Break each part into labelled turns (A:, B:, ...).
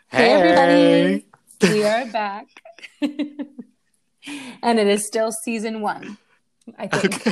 A: Hey
B: Hey.
A: everybody, we are back. And it is still season 1, I think.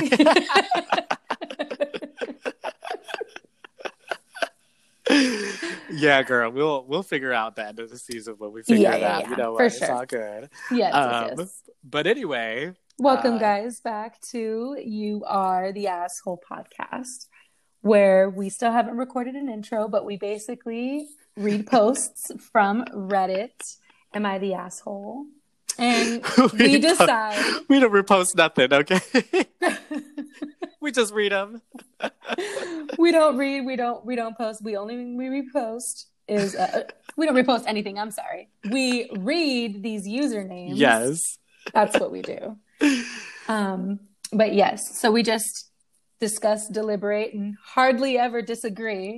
B: Yeah, girl, we'll figure out the end of the season when we figure
A: Yeah,
B: it
A: yeah,
B: out. You
A: yeah,
B: know
A: for
B: what? It's
A: sure.
B: all good.
A: Yes, yes,
B: Um,
A: yes.
B: but anyway,
A: Welcome,
B: uh,
A: guys, back to You Are the Asshole podcast, where we still haven't recorded an intro, but we basically read posts from Reddit. Am I the asshole? And we
B: we don't,
A: decide.
B: we don't repost nothing, okay? We just read them.
A: We don't read, we don't post. We repost is we don't repost anything. I'm sorry. We read these usernames.
B: Yes.
A: That's what we do. But yes, so we just discuss, deliberate, and hardly ever disagree,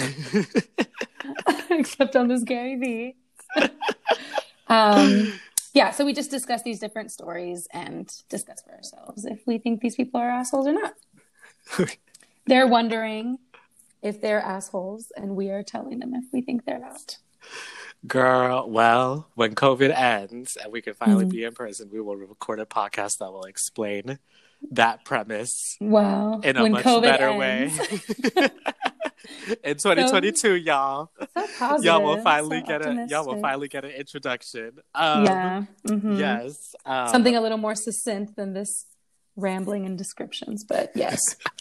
A: except on this Gary Vee. Yeah, so we just discuss these different stories and discuss for ourselves if we think these people are assholes or not. They're wondering if they're assholes, and we are telling them if we think they're not.
B: Girl, well, when COVID ends and we can finally be in person, we will record a podcast that will explain that premise
A: Wow.
B: in a
A: When
B: much
A: COVID
B: better
A: ends.
B: way. In 2022, y'all.
A: So positive.
B: Y'all will finally
A: so
B: get
A: optimistic.
B: an introduction.
A: Yeah. Mm-hmm.
B: Yes.
A: Something a little more succinct than this rambling and descriptions, but yes.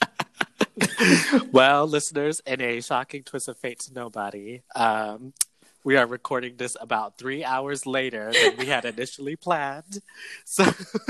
B: Well, listeners, in a shocking twist of fate to nobody, we are recording this about 3 hours later than we had initially planned. So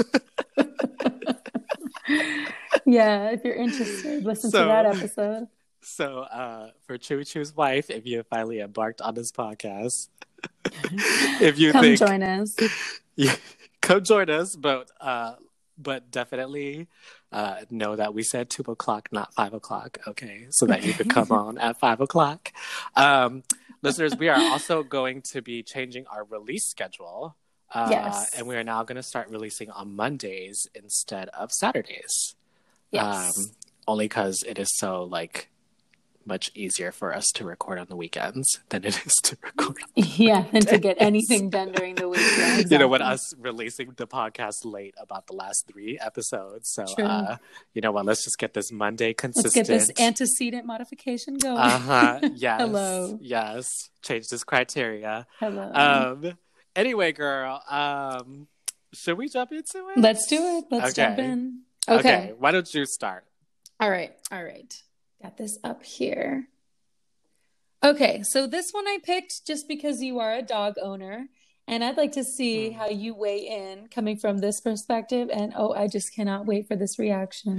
A: Yeah, if you're interested, listen to that episode.
B: So, for Choo Choo's wife, if you have finally embarked on this podcast, if you
A: Come join us.
B: Come join us, but definitely know that we said 2 o'clock, not 5 o'clock, okay? So that you could come on at 5 o'clock. Listeners, we are also going to be changing our release schedule.
A: Yes.
B: And we are now going to start releasing on Mondays instead of Saturdays.
A: Yes.
B: Only because it is so, much easier for us to record on the weekends than it is to record on the
A: Yeah, and to get anything done during the week. Yeah, exactly.
B: You know, with us releasing the podcast late about the last 3 episodes. So, you know what? Let's just get this Monday consistent.
A: Let's get this antecedent modification going.
B: Yes.
A: Hello.
B: Yes. Change this criteria.
A: Hello.
B: Anyway, girl, should we jump into it?
A: Let's do it. Let's jump in. Okay.
B: Why don't you start?
A: All right. Got this up here. Okay, so this one I picked just because you are a dog owner, and I'd like to see how you weigh in coming from this perspective. And I just cannot wait for this reaction.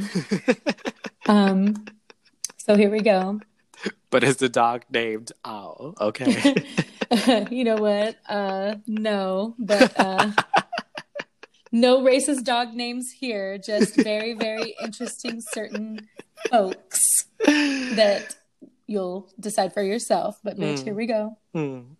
A: So here we go.
B: But is the dog named Owl? Okay.
A: You know what? No, but no racist dog names here. Just very, very interesting certain folks that you'll decide for yourself. But bitch, here we go. Am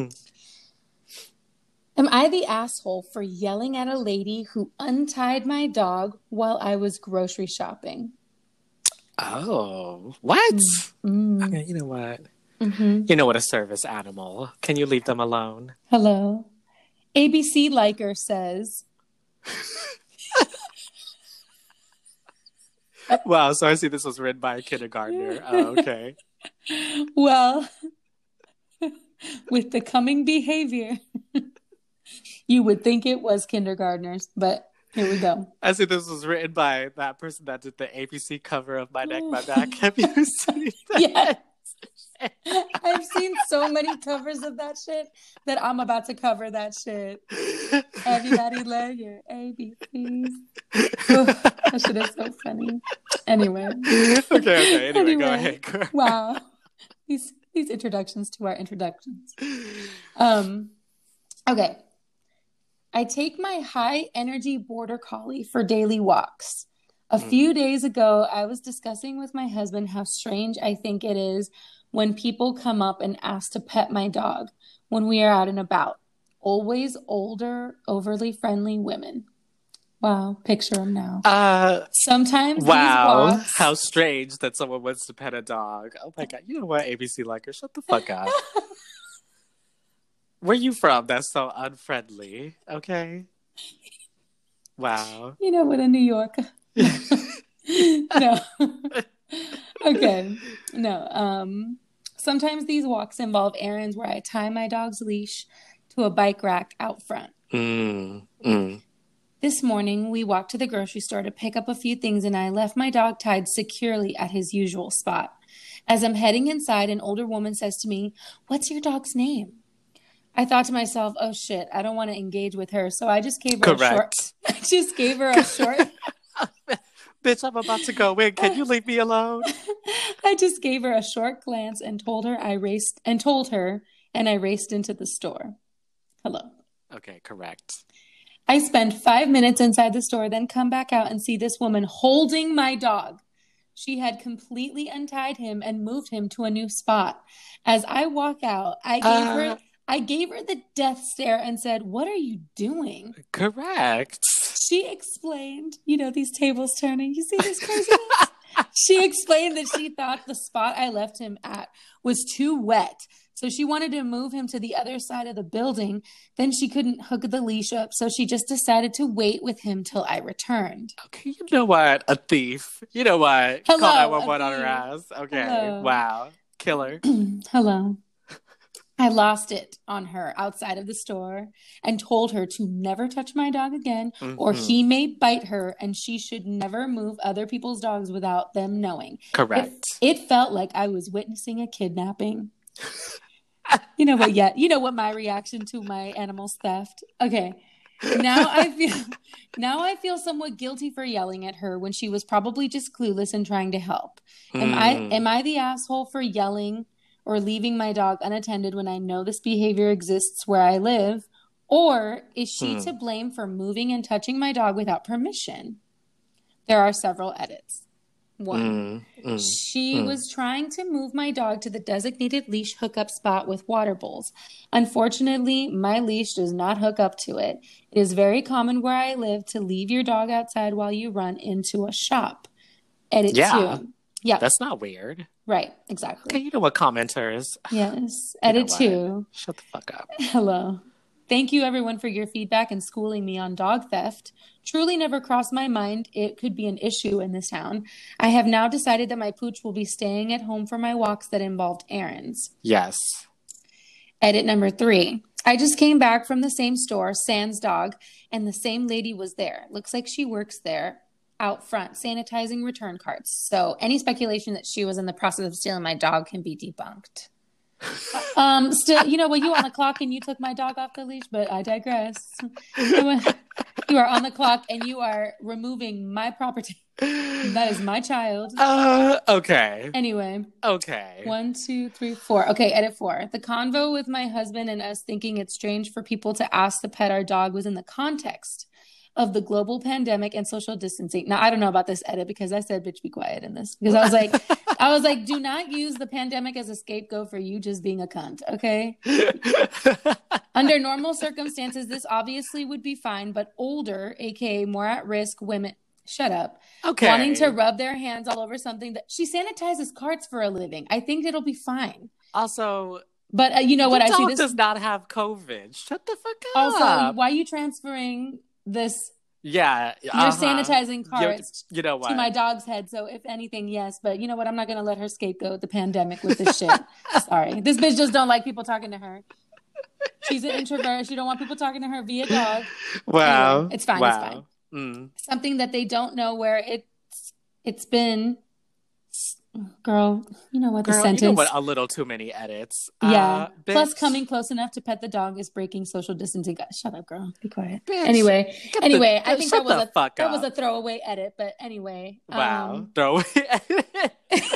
A: I the asshole for yelling at a lady who untied my dog while I was grocery shopping?
B: Oh, what? Okay, you know what? You know what, a service animal. Can you leave them alone?
A: Hello. ABC Liker says...
B: Wow, so I see this was written by a kindergartner. Oh, okay.
A: Well, with the coming behavior, you would think it was kindergartners, but here we go.
B: I see this was written by that person that did the ABC cover of My Neck, My Back. Have you seen that?
A: Yes. I've seen so many covers of that shit that I'm about to cover that shit. Everybody love your ABCs. That shit is so funny. Anyway.
B: Okay. Anyway, go ahead, girl.
A: Wow. These introductions to our introductions. Okay. I take my high energy border collie for daily walks. A few days ago, I was discussing with my husband how strange I think it is when people come up and ask to pet my dog when we are out and about. Always older, overly friendly women. Wow, picture them now. Sometimes
B: wow,
A: these walks...
B: how strange that someone wants to pet a dog. Oh my God, you know what, ABC Liker, shut the fuck up. Where you from? That's so unfriendly. Okay. Wow.
A: You know what, in New York. No. Okay. No. Sometimes these walks involve errands where I tie my dog's leash to a bike rack out front. This morning, we walked to the grocery store to pick up a few things, and I left my dog tied securely at his usual spot. As I'm heading inside, an older woman says to me, "What's your dog's name?" I thought to myself, "Oh shit, I don't want to engage with her." So I just gave her I just gave her a short
B: Bitch, I'm about to go in. Can you leave me alone?
A: I just gave her a short glance and told her I raced into the store. Hello.
B: Okay, correct.
A: I spend 5 minutes inside the store, then come back out and see this woman holding my dog. She had completely untied him and moved him to a new spot. As I walk out, I gave her the death stare and said, "What are you doing?"
B: Correct.
A: She explained, these tables turning. You see this craziness? She explained that she thought the spot I left him at was too wet. So she wanted to move him to the other side of the building. Then she couldn't hook the leash up. So she just decided to wait with him till I returned.
B: Okay, you know what? A thief. You know what?
A: Hello,
B: call 911 on her ass. Okay.
A: Hello.
B: Wow. Killer.
A: Hello. I lost it on her outside of the store and told her to never touch my dog again, or he may bite her, and she should never move other people's dogs without them knowing.
B: Correct.
A: It felt like I was witnessing a kidnapping. You know what? Yeah, you know what my reaction to my animal's theft. Okay, now I feel somewhat guilty for yelling at her when she was probably just clueless and trying to help. Am I the asshole for yelling or leaving my dog unattended when I know this behavior exists where I live? Or is she to blame for moving and touching my dog without permission? There are several edits. 1, she was trying to move my dog to the designated leash hookup spot with water bowls. Unfortunately, my leash does not hook up to it. It is very common where I live to leave your dog outside while you run into a shop. Edit 2. Yeah.
B: That's not weird.
A: Right, exactly.
B: Okay, you know what, commenters?
A: Yes. Edit 2.
B: Shut the fuck up.
A: Hello. Thank you, everyone, for your feedback and schooling me on dog theft. Truly never crossed my mind it could be an issue in this town. I have now decided that my pooch will be staying at home for my walks that involved errands.
B: Yes.
A: Edit number 3. I just came back from the same store, Sans Dog, and the same lady was there. Looks like she works there out front, sanitizing return carts. So any speculation that she was in the process of stealing my dog can be debunked. Still, you were on the clock and you took my dog off the leash, but I digress. You are on the clock and you are removing my property. That is my child.
B: Okay.
A: Anyway.
B: Okay.
A: 1, 2, 3, 4. Okay, edit 4. The convo with my husband and us thinking it's strange for people to ask to pet our dog was in the context of the global pandemic and social distancing. Now, I don't know about this edit because I said, "Bitch, be quiet" in this. Because I was like, do not use the pandemic as a scapegoat for you just being a cunt, okay? Under normal circumstances, this obviously would be fine, but older, aka more at risk women, shut up.
B: Okay.
A: Wanting to rub their hands all over something that she sanitizes carts for a living. I think it'll be fine.
B: Also,
A: but you know what?
B: I
A: see this
B: does not have COVID. Shut the fuck up.
A: Also, why are you transferring this?
B: Yeah,
A: you're sanitizing carts
B: you know what?
A: to my dog's head. So if anything, yes. But you know what? I'm not going to let her scapegoat the pandemic with this shit. Sorry. This bitch just don't like people talking to her. She's an introvert. She don't want people talking to her via dog.
B: Wow.
A: Anyway, it's fine.
B: Wow.
A: It's fine. Something that they don't know where it's been. Girl, you know what? The sentence.
B: You know what? A little too many edits.
A: Yeah. Plus, coming close enough to pet the dog is breaking social distancing. Shut up, girl. Be quiet.
B: Bitch,
A: anyway, I think that was a throwaway edit. But anyway.
B: Wow. Throwaway edit.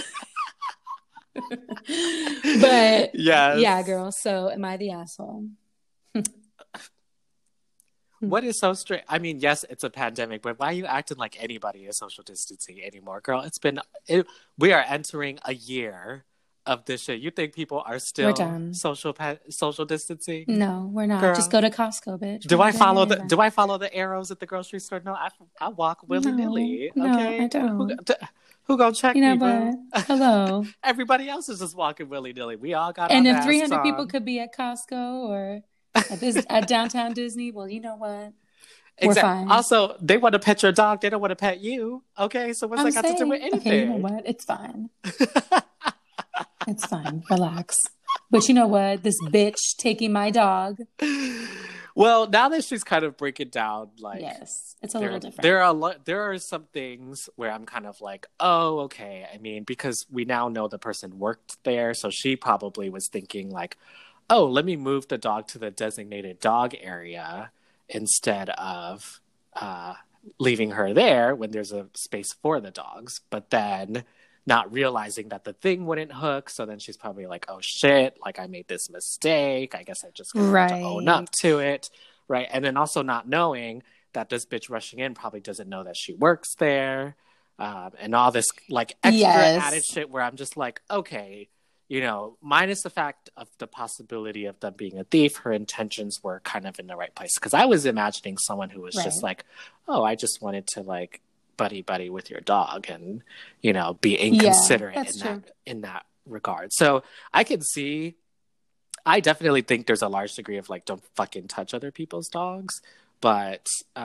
A: But
B: yes.
A: Yeah, girl. So, am I the asshole?
B: What is so strange? I mean, yes, it's a pandemic, but why are you acting like anybody is social distancing anymore, girl? We are entering a year of this shit. You think people are still social distancing?
A: No, we're not. Girl. Just go to Costco, bitch.
B: Do I follow the arrows at the grocery store? No, I walk willy nilly.
A: No,
B: okay,
A: I don't.
B: Who gonna check me,
A: bro? Hello.
B: Everybody else is just walking willy nilly. We all got.
A: And
B: our
A: if 300
B: on.
A: people could be at Costco or at downtown Disney. Well, you know what? We're
B: Exactly.
A: fine.
B: Also, they want to pet your dog. They don't want to pet you. Okay, so what's
A: I'm
B: that got to do with
A: saying,
B: anything?
A: okay, you know what? It's fine. It's fine. Relax. But you know what? This bitch taking my dog.
B: Well, now that she's kind of breaking down, like,
A: yes, it's a little different.
B: There are some things where I'm kind of like, oh, okay. I mean, because we now know the person worked there, so she probably was thinking like, oh, let me move the dog to the designated dog area instead of leaving her there when there's a space for the dogs. But then not realizing that the thing wouldn't hook, so then she's probably like, oh shit, like I made this mistake. I guess I just have to own up to it, right? And then also not knowing that this bitch rushing in probably doesn't know that she works there, and all this like extra added shit where I'm just like, okay, you know, minus the fact of the possibility of them being a thief, her intentions were kind of in the right place. Because I was imagining someone who was just like, oh, I just wanted to like buddy with your dog and, you know, be inconsiderate in that regard. So I definitely think there's a large degree of like, don't fucking touch other people's dogs. But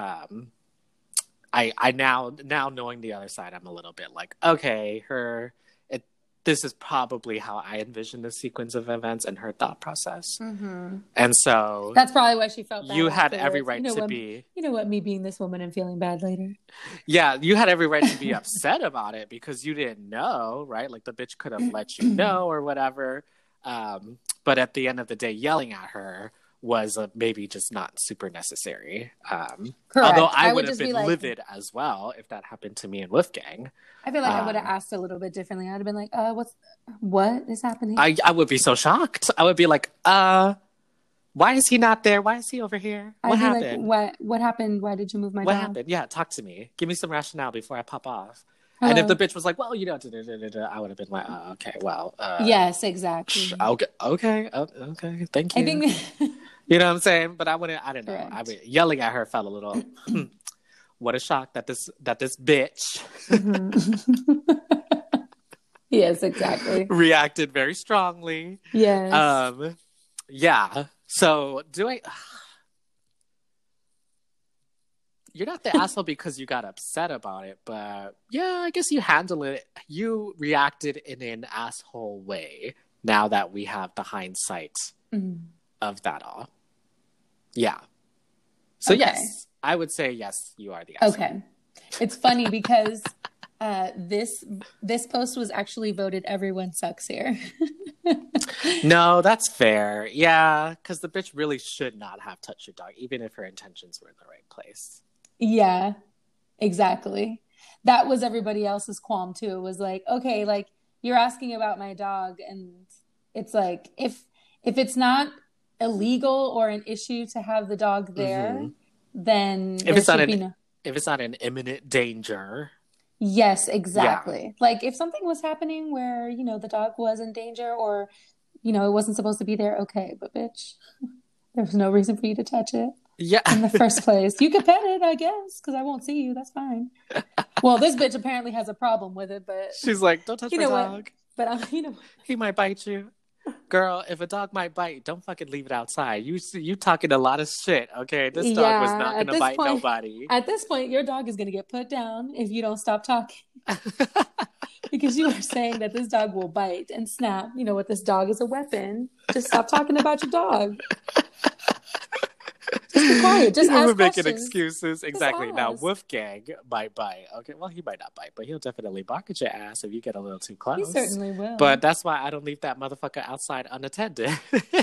B: I now knowing the other side, I'm a little bit like, okay, this is probably how I envision the sequence of events and her thought process. Mm-hmm. And so
A: that's probably why she felt bad.
B: You had every right to be.
A: You know what? Me being this woman and feeling bad later.
B: Yeah, you had every right to be upset about it because you didn't know, right? Like the bitch could have let you know or whatever. But at the end of the day, yelling at her was maybe just not super necessary. Although I would have been livid as well if that happened to me and Wolfgang.
A: I feel like I would have asked a little bit differently. I'd have been like, what is happening?
B: I would be so shocked. I would be like, why is he not there? Why is he over here? What happened?
A: Like, what happened? Why did you move my dog?
B: What happened? Yeah, talk to me. Give me some rationale before I pop off. And if the bitch was like, well, you know, I would have been like, okay, well.
A: Yes, exactly.
B: Okay. Thank you. I think... You know what I'm saying? But I don't know. I mean, yelling at her felt a little, what a shock that this bitch.
A: Mm-hmm. Yes, exactly.
B: Reacted very strongly.
A: Yes.
B: Yeah. So you're not the asshole because you got upset about it, but yeah, I guess you handled it. You reacted in an asshole way now that we have the hindsight of that all. Yeah. So yes, I would say yes, you are the asshole.
A: Okay. It's funny because this post was actually voted everyone sucks here.
B: No, that's fair. Yeah, because the bitch really should not have touched your dog, even if her intentions were in the right place.
A: Yeah, exactly. That was everybody else's qualm too. It was like, okay, like you're asking about my dog, and it's like if it's not illegal or an issue to have the dog there, then
B: if it's not an imminent danger.
A: Yes, exactly. Yeah. Like if something was happening where, you know, the dog was in danger or, you know, it wasn't supposed to be there, okay, but bitch, there was no reason for you to touch it.
B: Yeah.
A: In the first place. You could pet it, I guess, because I won't see you. That's fine. Well, this bitch apparently has a problem with it, but
B: she's like, don't touch my dog.
A: But you know,
B: he might bite you. Girl, if a dog might bite, don't fucking leave it outside. You talking a lot of shit, okay? This dog was not going to bite nobody.
A: At this point, your dog is going to get put down if you don't stop talking. Because you are saying that this dog will bite and snap. You know what? This dog is a weapon. Just stop talking about your dog. Just be quiet. Just ask
B: making excuses. Exactly. Now, Wolfgang might bite. Okay, well, he might not bite, but he'll definitely bark at your ass if you get a little too close.
A: He certainly will.
B: But that's why I don't leave that motherfucker outside unattended.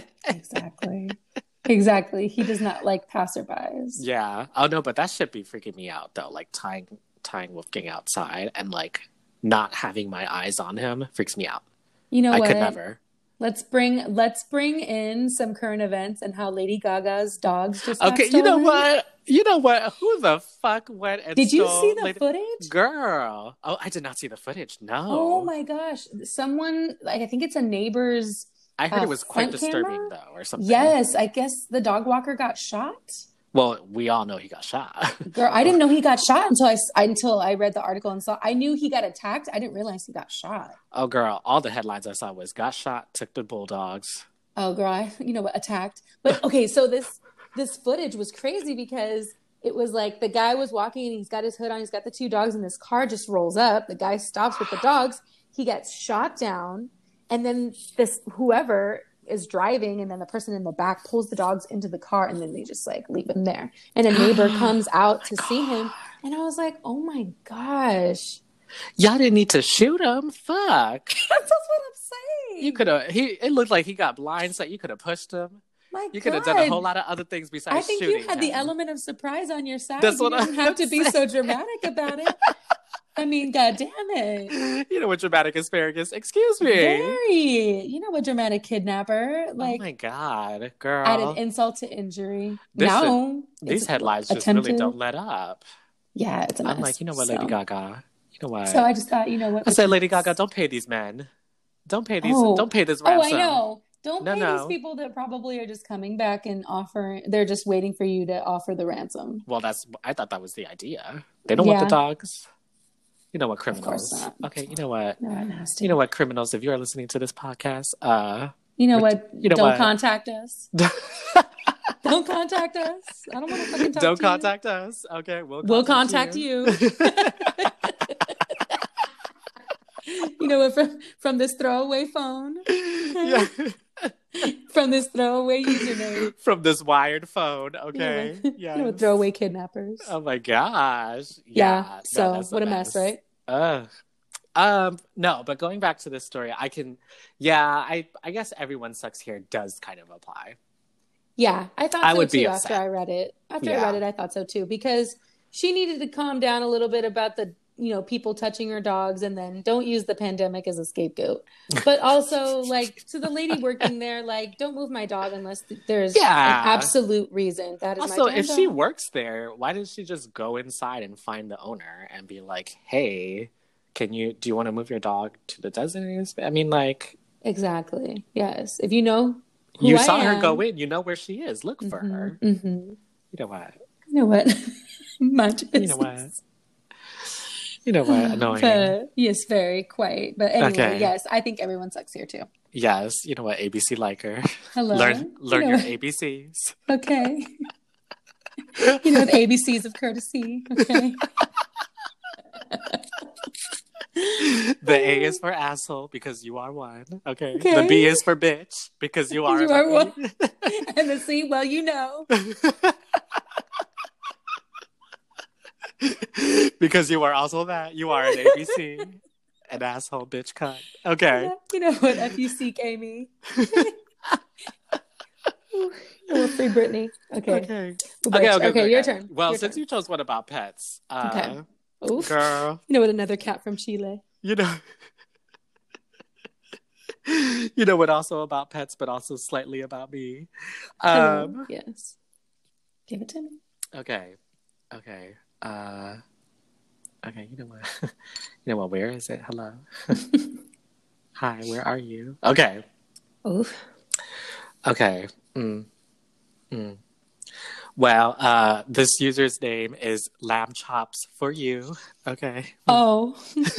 A: Exactly. He does not like passerbys.
B: Yeah. Oh, no, but that should be freaking me out, though. Like, tying Wolfgang outside and, like, not having my eyes on him freaks me out.
A: You know what?
B: I could never.
A: Let's bring in some current events and how Lady Gaga's dogs just got stolen.
B: You know what? Who the fuck went and
A: Did you see the footage?
B: Girl. Oh, I did not see the footage. No.
A: Oh my gosh. Someone, like, I think it's a neighbor's
B: I heard it was quite disturbing, though, or something.
A: Yes, I guess the dog walker got shot.
B: Well, we all know he got shot.
A: Girl, I didn't know he got shot until I read the article and saw. I knew he got attacked. I didn't realize he got shot.
B: Oh, girl, all the headlines I saw was got shot, took the bulldogs.
A: Oh, girl, attacked. But okay, so this footage was crazy because it was like the guy was walking and he's got his hood on, he's got the two dogs, and this car just rolls up. The guy stops with the dogs. He gets shot down, and then this whoever is driving, and then the person in the back pulls the dogs into the car, and then they just like leave him there. And a neighbor comes out to see him, and I was like, "Oh my gosh,
B: y'all didn't need to shoot him. Fuck."
A: That's what I'm saying.
B: You could have. It looked like he got blindsided. You could have pushed him. You could have done a whole lot of other things besides shooting.
A: I think you had the element of surprise on your side. You didn't have to be so dramatic about it. I mean, God damn it.
B: You know what, dramatic asparagus? Excuse me.
A: Very. You know what, dramatic kidnapper? Like,
B: oh my God, girl.
A: Added insult to injury.
B: These headlines just really don't let up.
A: Yeah, it's a mess.
B: I'm like, you know what, Lady Gaga? You know what?
A: So I just thought, you know what?
B: I said, Lady Gaga, don't pay these men. Don't pay this ransom.
A: Oh, I know. Don't pay these people that probably are just coming back and they're just waiting for you to offer the ransom.
B: Well, I thought that was the idea. They don't want the dogs. You know what, criminals?
A: Of course not.
B: Okay, you know what?
A: No, nasty.
B: You know what, criminals, if you're listening to this podcast,
A: don't contact us. Don't contact us. I don't want to fucking talk to you.
B: Don't contact us. Okay,
A: we'll contact you. You know what, from this throwaway phone. Yeah. From this throwaway username.
B: From this wired phone, okay?
A: Yeah. Throwaway kidnappers.
B: Oh my gosh.
A: Yeah. So what a mess, right?
B: No, but going back to this story, I guess everyone sucks here does kind of apply.
A: Yeah, I thought so too after I read it. I thought so too, because she needed to calm down a little bit about the people touching her dogs, and then don't use the pandemic as a scapegoat. But also, like, to the lady working there, like, don't move my dog unless there's an absolute reason. That is
B: also,
A: my
B: if she works there, why didn't she just go inside and find the owner and be like, hey, do you want to move your dog to the designated space? I mean, like...
A: Exactly. Yes. If you know who
B: you saw her go in, you know where she is. Look for her.
A: Mm-hmm.
B: You know what?
A: Much business.
B: You know what? You know what? Annoying.
A: Yes, very quiet. But anyway, Yes, I think everyone sucks here too.
B: Yes, you know what? ABC liker.
A: Hello.
B: Learn your ABCs.
A: Okay. The ABCs of courtesy. Okay.
B: The A is for asshole because you are one. Okay. The B is for bitch because you are
A: one. And the C, well, you know.
B: Because you are also that. You are an ABC. An asshole bitch cunt. Okay.
A: You know what? F you seek, Amy. Free Britney. Okay.
B: Okay,
A: your turn.
B: Well, since you chose one about pets.
A: Okay.
B: Oof. Girl.
A: You know what? Another cat from Chile.
B: You know what? Also about pets, but also slightly about me.
A: Yes. Give it to me.
B: Okay. Okay, you know what? Where is it? Hello. Hi, where are you? Okay.
A: Oof.
B: Okay. Well, this user's name is Lamb Chops for You. Okay.
A: Oh.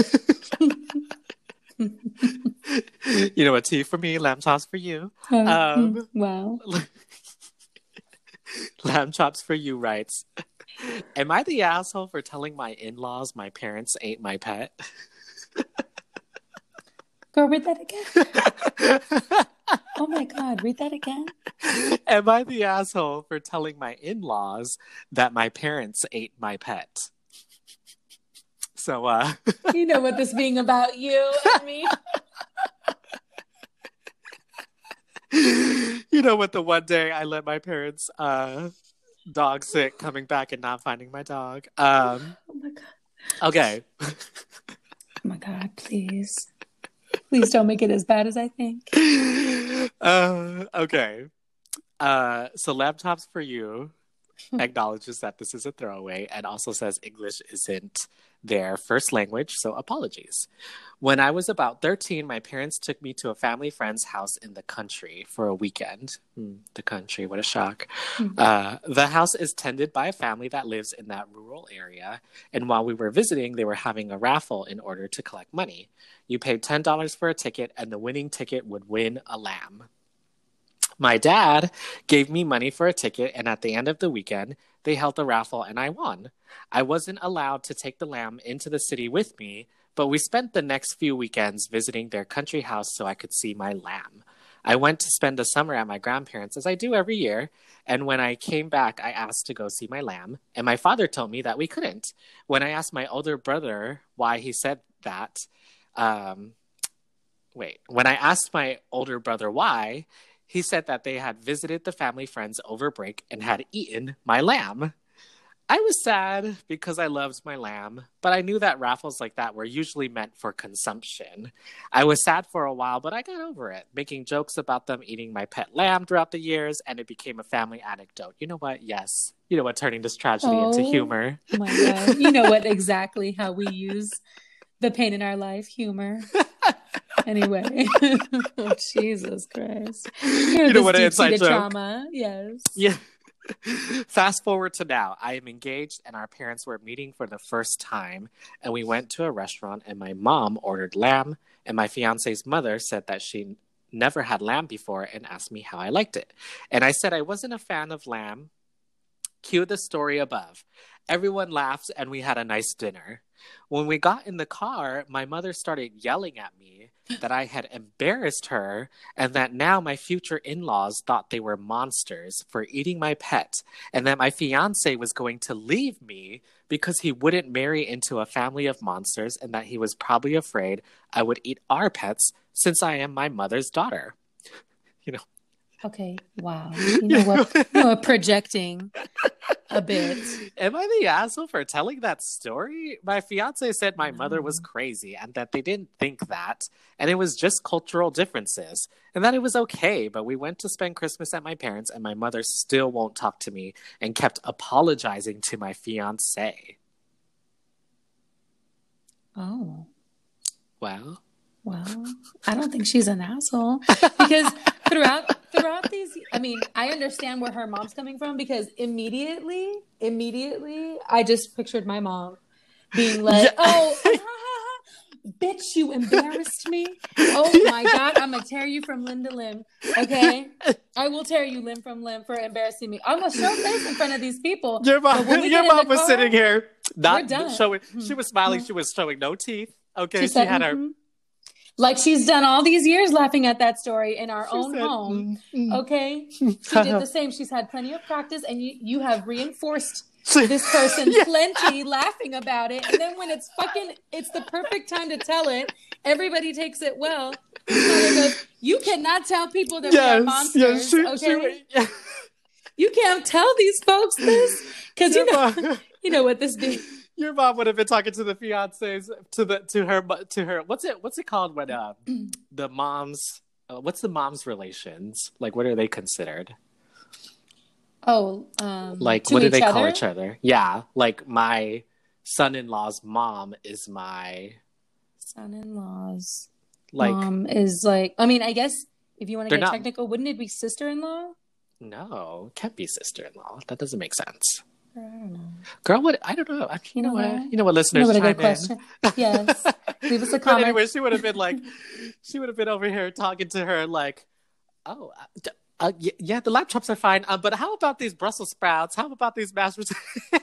B: You know what? Tea for me, lamb chops for you.
A: Wow.
B: Lamb Chops for You writes, am I the asshole for telling my in-laws my parents ain't my pet?
A: Girl, read that again. Oh my God, read that again.
B: Am I the asshole for telling my in-laws that my parents ate my pet? So,
A: you know what this being about you and me?
B: You know what, the one day I let my parents dog sick, coming back and not finding my dog.
A: Oh my God.
B: Okay.
A: Oh my God, please. Please don't make it as bad as I think.
B: Okay. So Laptops for You acknowledges that this is a throwaway and also says English isn't their first language, so apologies. When I was about 13, my parents took me to a family friend's house in the country for a weekend. The country, what a shock. The house is tended by a family that lives in that rural area, and while we were visiting, they were having a raffle in order to collect money. You paid $10 for a ticket, and the winning ticket would win a lamb. My dad gave me money for a ticket, and at the end of the weekend, they held a raffle and I won. I wasn't allowed to take the lamb into the city with me, but we spent the next few weekends visiting their country house so I could see my lamb. I went to spend the summer at my grandparents', as I do every year, and when I came back, I asked to go see my lamb, and my father told me that we couldn't. When I asked my older brother why he said that, um, when I asked my older brother why, he said that they had visited the family friends over break and had eaten my lamb. I was sad because I loved my lamb, but I knew that raffles like that were usually meant for consumption. I was sad for a while, but I got over it, making jokes about them eating my pet lamb throughout the years, and it became a family anecdote. You know what? Yes. You know what? Turning this tragedy into humor.
A: Oh my God. You know what? Exactly how we use the pain in our life, humor. Anyway. Oh, Jesus Christ.
B: You know what? Inside joke.
A: Trauma. Yes.
B: Yeah. Fast forward to now. I am engaged and our parents were meeting for the first time, and we went to a restaurant and my mom ordered lamb, and my fiance's mother said that she never had lamb before and asked me how I liked it. And I said I wasn't a fan of lamb. Cue the story above. Everyone laughed and we had a nice dinner. When we got in the car, my mother started yelling at me that I had embarrassed her and that now my future in-laws thought they were monsters for eating my pet, and that my fiance was going to leave me because he wouldn't marry into a family of monsters, and that he was probably afraid I would eat our pets since I am my mother's daughter. You know.
A: Okay. Wow. You know what? Projecting a bit.
B: Am I the asshole for telling that story? My fiance said my mother was crazy and that they didn't think that, and it was just cultural differences, and that it was okay. But we went to spend Christmas at my parents, and my mother still won't talk to me and kept apologizing to my fiance.
A: Oh.
B: Well.
A: I don't think she's an asshole, because throughout these, I mean, I understand where her mom's coming from, because immediately, I just pictured my mom being like, "Oh, bitch, you embarrassed me. Oh my God, I'm gonna tear you from limb to limb. Okay, I will tear you limb from limb for embarrassing me. I'm gonna show face in front of these people."
B: Your mom was sitting here, not showing. She was smiling.
A: Mm-hmm.
B: She was showing no teeth. Okay,
A: she had her. Like she's done all these years laughing at that story in our own home. Okay? She did the same. She's had plenty of practice, and you have reinforced this person plenty laughing about it. And then when it's the perfect time to tell it, everybody takes it well. Goes, you cannot tell people that we are monsters. You can't tell these folks this, because you know what this be.
B: Your mom would have been talking to the fiancés, to her. What's it called when the moms? What's the moms' relations? Like, what are they considered?
A: Oh,
B: like what do they call each other? Yeah, like my son-in-law's mom is my
A: son-in-law's mom is like. I mean, I guess if you want to get technical, wouldn't it be sister-in-law?
B: No, it can't be sister-in-law. That doesn't make sense.
A: I don't know.
B: Girl, what? I don't know. You know what, listeners,
A: you know what, a good question. Yes. Leave us a comment.
B: But anyway, she would have been over here talking to her like, oh, yeah, the lamb chops are fine. But how about these Brussels sprouts? How about these mashed potatoes?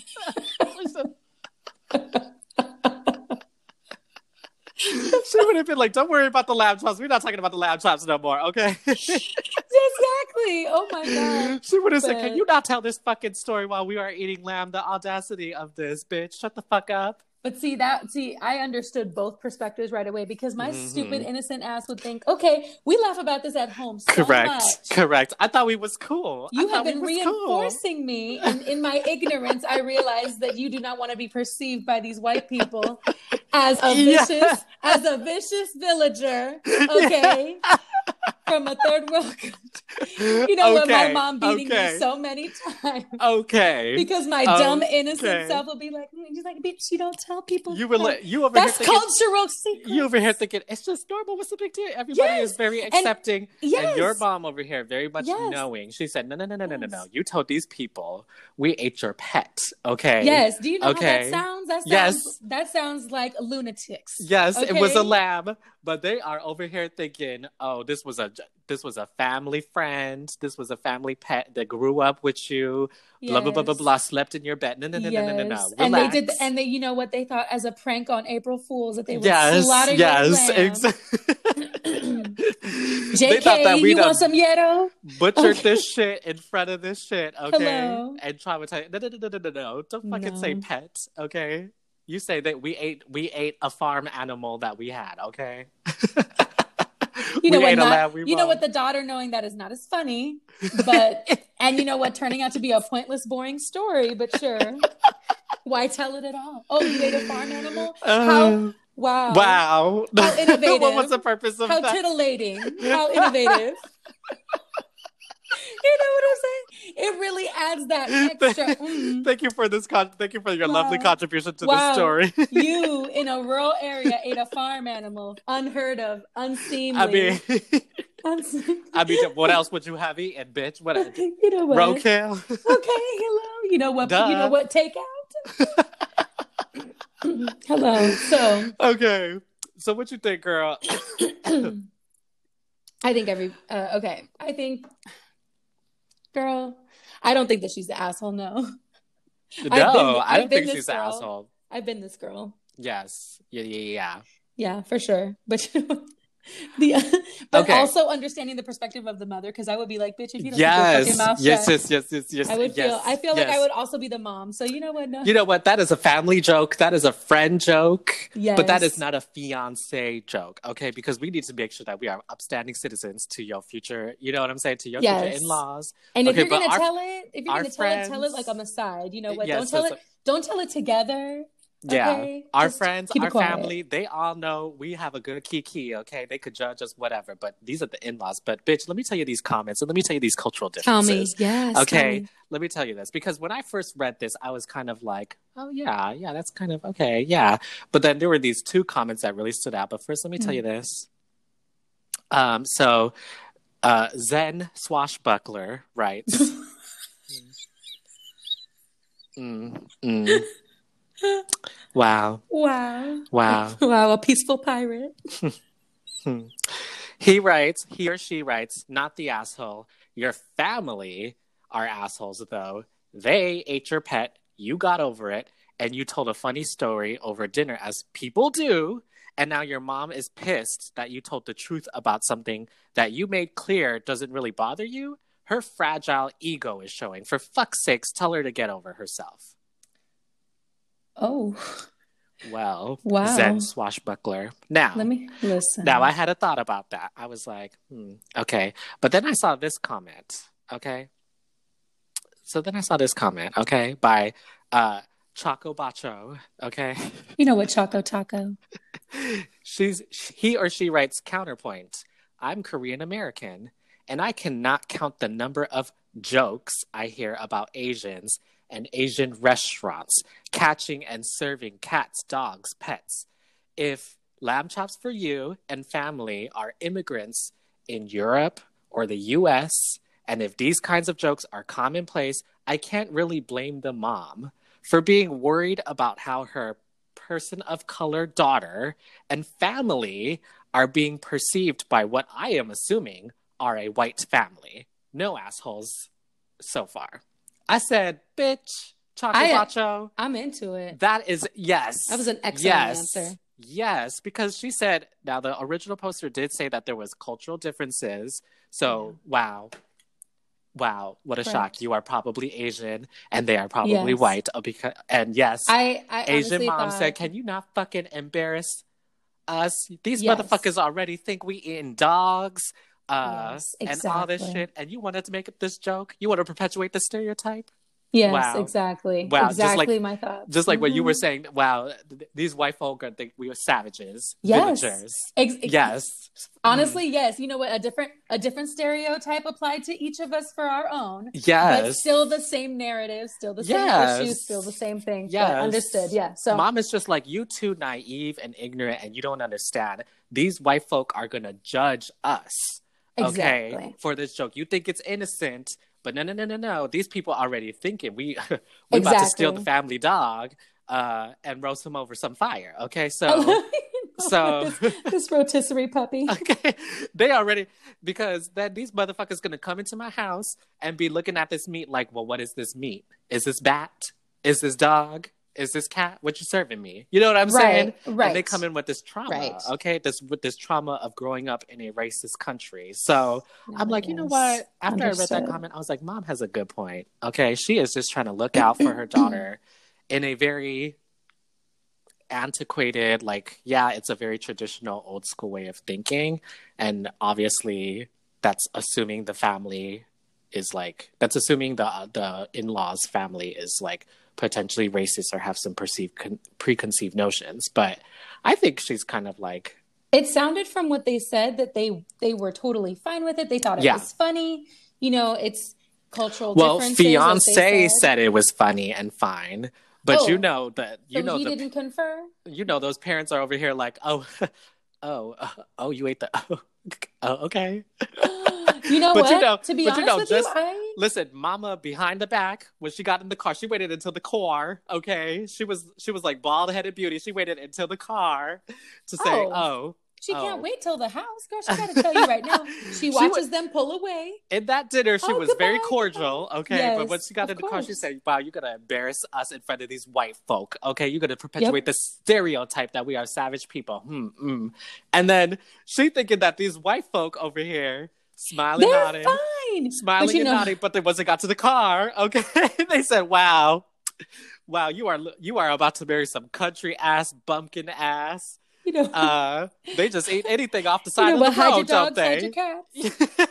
B: She would have been like, don't worry about the lamb chops. We're not talking about the lamb chops no more, okay?
A: Exactly. Oh my God.
B: She would have said, can you not tell this fucking story while we are eating lamb? The audacity of this, bitch. Shut the fuck up.
A: But I understood both perspectives right away, because my stupid, innocent ass would think, okay, we laugh about this at home so much.
B: Correct. I thought we was cool.
A: You have been reinforcing me. And in my ignorance, I realized that you do not want to be perceived by these white people as a vicious villager. Okay. From a third world country. You know what? My mom beating me so many times.
B: Okay.
A: Because my dumb, innocent self will be like, she's like, bitch, you don't tell people.
B: You over
A: That's
B: here thinking,
A: cultural secret.
B: You over here thinking, it's just normal. What's the big deal? Everybody is very accepting. And your mom over here, very much knowing. She said, no. You told these people we ate your pet. Okay.
A: Yes. Do you know how that sounds? That sounds like lunatics.
B: Yes. Okay? It was a lamb. But they are over here thinking, oh, this was a this was a family friend. This was a family pet that grew up with you.
A: Yes.
B: Blah blah blah blah blah. Slept in your bed. No.
A: Yes.
B: Relax.
A: And they did, and they, you know what they thought as a prank on April Fools that they would slaughter your
B: yes,
A: lamb.
B: exactly.
A: JK,
B: that we
A: you want some Yero?
B: Butchered this shit in front of this shit, okay?
A: Hello.
B: And traumatized. No. Don't fucking say pet, okay? You say that we ate a farm animal that we had, okay?
A: You know what? You know what? The daughter knowing that is not as funny, but and you know what? Turning out to be a pointless, boring story. But sure, why tell it at all? Oh, you ate a farm animal? How? Wow! How innovative!
B: What was the purpose of
A: that? How titillating! How innovative! You know what I'm saying? It really adds that extra.
B: Thank you for this. Thank you for your lovely contribution to this story.
A: You in a rural area ate a farm animal, unheard of, unseemly.
B: I mean, what else would you have eaten, bitch? What?
A: You know what?
B: Roadkill.
A: Okay, hello. You know what?
B: Duh.
A: You know what? Takeout. Hello. So.
B: Okay. So what you think, girl?
A: I think okay. I think, girl, I don't think that she's the asshole. No.
B: No, I don't think she's the asshole.
A: I've been this girl.
B: Yes. Yeah.
A: Yeah, for sure. But also understanding the perspective of the mother, because I would be like, bitch, if you don't keep your fucking mouth shut.
B: Yes.
A: I feel like I would also be the mom. So you know what? No.
B: You know what? That is a family joke. That is a friend joke.
A: Yes.
B: But that is not a fiance joke, okay? Because we need to make sure that we are upstanding citizens to your future, you know what I'm saying? To your future in-laws.
A: And if you're going to tell it, tell it like on the side. You know what? Don't tell it together.
B: Yeah,
A: okay?
B: Our friends, our family, they all know we have a good kiki, okay? They could judge us, whatever, but these are the in-laws. But bitch, let me tell you these comments and let me tell you these cultural differences.
A: Tell me, yes.
B: Okay, let me tell you this. Because when I first read this, I was kind of like, oh yeah, that's kind of, okay, yeah. But then there were these two comments that really stood out. But first, let me tell you this. So, Zen Swashbuckler writes... Wow.
A: A peaceful pirate.
B: He or she writes, not the asshole. Your family are assholes, though. They ate your pet, you got over it, and you told a funny story over dinner, as people do, and now your mom is pissed that you told the truth about something that you made clear doesn't really bother you. Her fragile ego is showing. For fuck's sakes, tell her to get over herself.
A: Oh.
B: Well, Zen Swashbuckler. Now,
A: let me listen.
B: Now, I had a thought about that. I was like, okay. But then I saw this comment, okay? So then I saw this comment, okay, by Choco Bacho, okay?
A: You know what, Choco Taco?
B: He or she writes, counterpoint. I'm Korean American, and I cannot count the number of jokes I hear about Asians and Asian restaurants catching and serving cats, dogs, pets. If lamb chops for you and family are immigrants in Europe or the US, and if these kinds of jokes are commonplace, I can't really blame the mom for being worried about how her person of color daughter and family are being perceived by what I am assuming are a white family. No assholes so far. I said, bitch, Choco Bacho.
A: I'm into it.
B: That is, yes.
A: That was an excellent answer.
B: Yes, because she said, now the original poster did say that there was cultural differences. So, wow, what a shock. You are probably Asian and they are probably white. Asian mom said, can you not fucking embarrass us? These motherfuckers already think we eating dogs. And all this shit, and you wanted to make up this joke? You want to perpetuate the stereotype?
A: Yes, exactly. Wow, exactly my thoughts.
B: Just like what you were saying, wow, these white folk think we were savages, villagers. Yes.
A: Honestly, yes. You know what? A different stereotype applied to each of us for our own.
B: Yes.
A: But still the same narrative, still the same issues, still the same thing. Yes. But understood, yeah. So
B: mom is just like, you too naive and ignorant and you don't understand. These white folk are going to judge us.
A: Exactly.
B: Okay, for this joke. You think it's innocent, but no. These people are already thinking we about to steal the family dog and roast him over some fire. Okay, so So
A: this rotisserie puppy.
B: Okay, they already, because then these motherfuckers gonna come into my house and be looking at this meat like, well, what is this meat? Is this bat? Is this dog? Is this cat? What you serving me? You know what I'm saying?
A: Right.
B: And they come in with this trauma,
A: Right.
B: okay? With this trauma of growing up in a racist country. So I'm like, you know what? After I read that comment, I was like, Mom has a good point. Okay, she is just trying to look out for her daughter in a very antiquated, like, yeah, it's a very traditional old school way of thinking, and obviously that's assuming the family is like, that's assuming the in-laws family is like potentially racist or have some preconceived notions. But I think she's kind of like,
A: it sounded from what they said that they were totally fine with it. They thought it was funny, you know. It's cultural differences.
B: Well, fiance said it was funny and fine. But you know that
A: he didn't confer.
B: You know those parents are over here like, you ate the okay.
A: You know what? To be honest with you,
B: listen, Mama behind the back when she got in the car, she waited until the car. Okay, she was like bald headed beauty. She waited until the car to say,
A: She can't wait till the house. Girl, she got to tell you right now. She watches them pull away.
B: In that dinner, she was very cordial, okay?
A: Yes,
B: but when she got in the car, she said, wow, you're going to embarrass us in front of these white folk, okay? You're going to perpetuate the stereotype that we are savage people. And then she thinking that these white folk over here, smiling, nodding.
A: Fine.
B: Smiling and nodding, but then once they got to the car, okay, they said, wow, you are about to marry some country ass, bumpkin ass.
A: You know,
B: they just eat anything off the side of the road, don't they?
A: Hide your cats.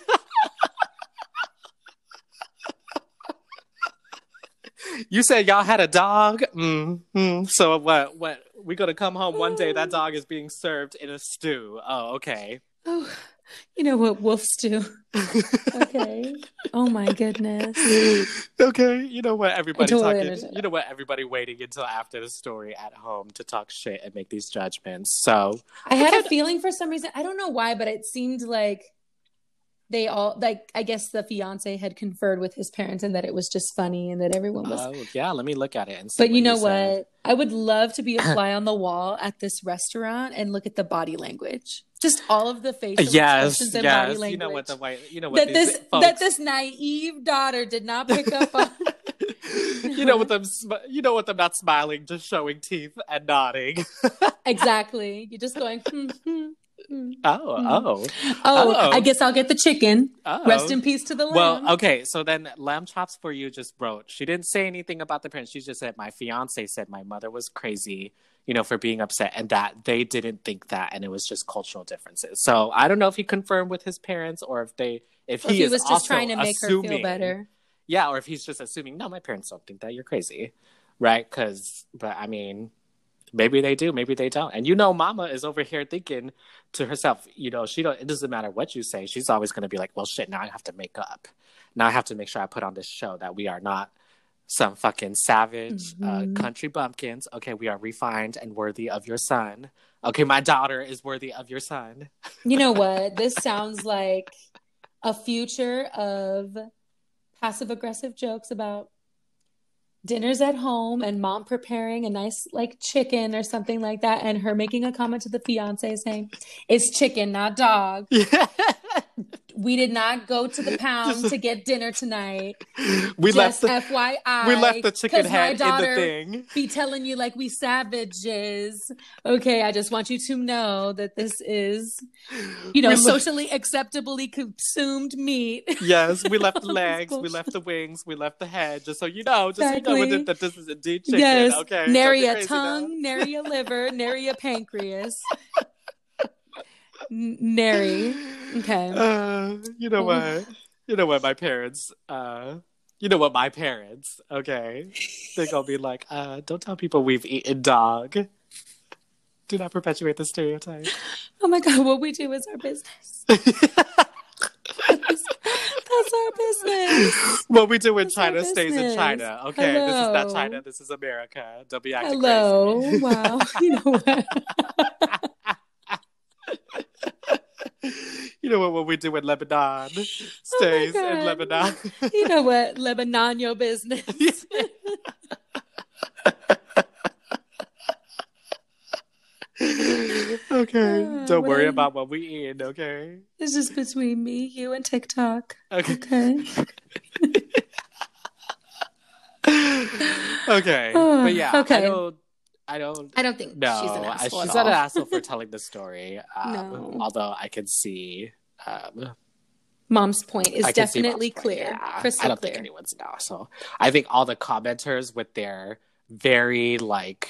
B: You said y'all had a dog? So what? We gonna come home one day, that dog is being served in a stew. Oh, okay.
A: Oh, you know what? Wolf stew. Okay. Oh my goodness.
B: Okay. You know what? Everybody You know what? Everybody waiting until after the story at home to talk shit and make these judgments. So
A: I had a feeling for some reason. I don't know why, but it seemed like they all, like, I guess the fiance had conferred with his parents and that it was just funny and that everyone was.
B: Oh yeah, let me look at it and see.
A: But you know what? I would love to be a fly on the wall at this restaurant and look at the body language. Just all of the facial expressions and body language.
B: You know what
A: that this naive daughter did not pick up on.
B: You know what them not smiling, just showing teeth and nodding.
A: Exactly. You're just going.
B: Oh,
A: I guess I'll get the chicken. Rest in peace to the lamb.
B: Well, okay, so then Lamb Chops for You just wrote. She didn't say anything about the parents. She just said, my fiance said my mother was crazy, you know, for being upset, and that they didn't think that, and it was just cultural differences. So I don't know if he confirmed with his parents or if he was just trying to make her feel better. Yeah, or if he's just assuming, no, my parents don't think that, you're crazy, right? But I mean, maybe they do, maybe they don't. And you know, Mama is over here thinking to herself, you know, it doesn't matter what you say. She's always going to be like, well, shit, now I have to make up. Now I have to make sure I put on this show that we are not some fucking savage country bumpkins. Okay, we are refined and worthy of your son. Okay, my daughter is worthy of your son.
A: You know what? This sounds like a future of passive-aggressive jokes about dinners at home and mom preparing a nice like chicken or something like that, and her making a comment to the fiance saying, it's chicken, not dog. We did not go to the pound to get dinner tonight.
B: We
A: just
B: left
A: FYI.
B: We left the chicken head in the thing.
A: Be telling you like we savages. Okay, I just want you to know that this is, you know, socially acceptably consumed meat.
B: Yes, we left the legs, we left the wings, we left the head, just so you know, that this is indeed chicken.
A: Yes,
B: okay,
A: nary a tongue, nary a liver, nary a pancreas. Nary. Okay.
B: You know what my parents okay, they're gonna be like, don't tell people we've eaten dog. Do not perpetuate the stereotype.
A: Oh my God, what we do is our business. That's our business.
B: What we do in China stays in China. Okay, Hello. This is not China, this is America. Don't be acting crazy.
A: Wow. You know what?
B: You know what we do in Lebanon stays in Lebanon.
A: You know what? Lebanon, your business.
B: Okay. Don't worry
A: Whatever.
B: about what we eat, okay?
A: It's just between me, you, and TikTok.
B: Okay.
A: Okay.
B: But yeah,
A: Okay.
B: I don't
A: I don't think she's an
B: know.
A: asshole
B: She's
A: at
B: not
A: all.
B: an asshole for telling the story.
A: No.
B: Although I can see
A: Mom's point is
B: I can see
A: definitely
B: Mom's point,
A: clear.
B: yeah.
A: Crystal
B: I don't
A: clear.
B: think anyone's an asshole. I think all the commenters with their very like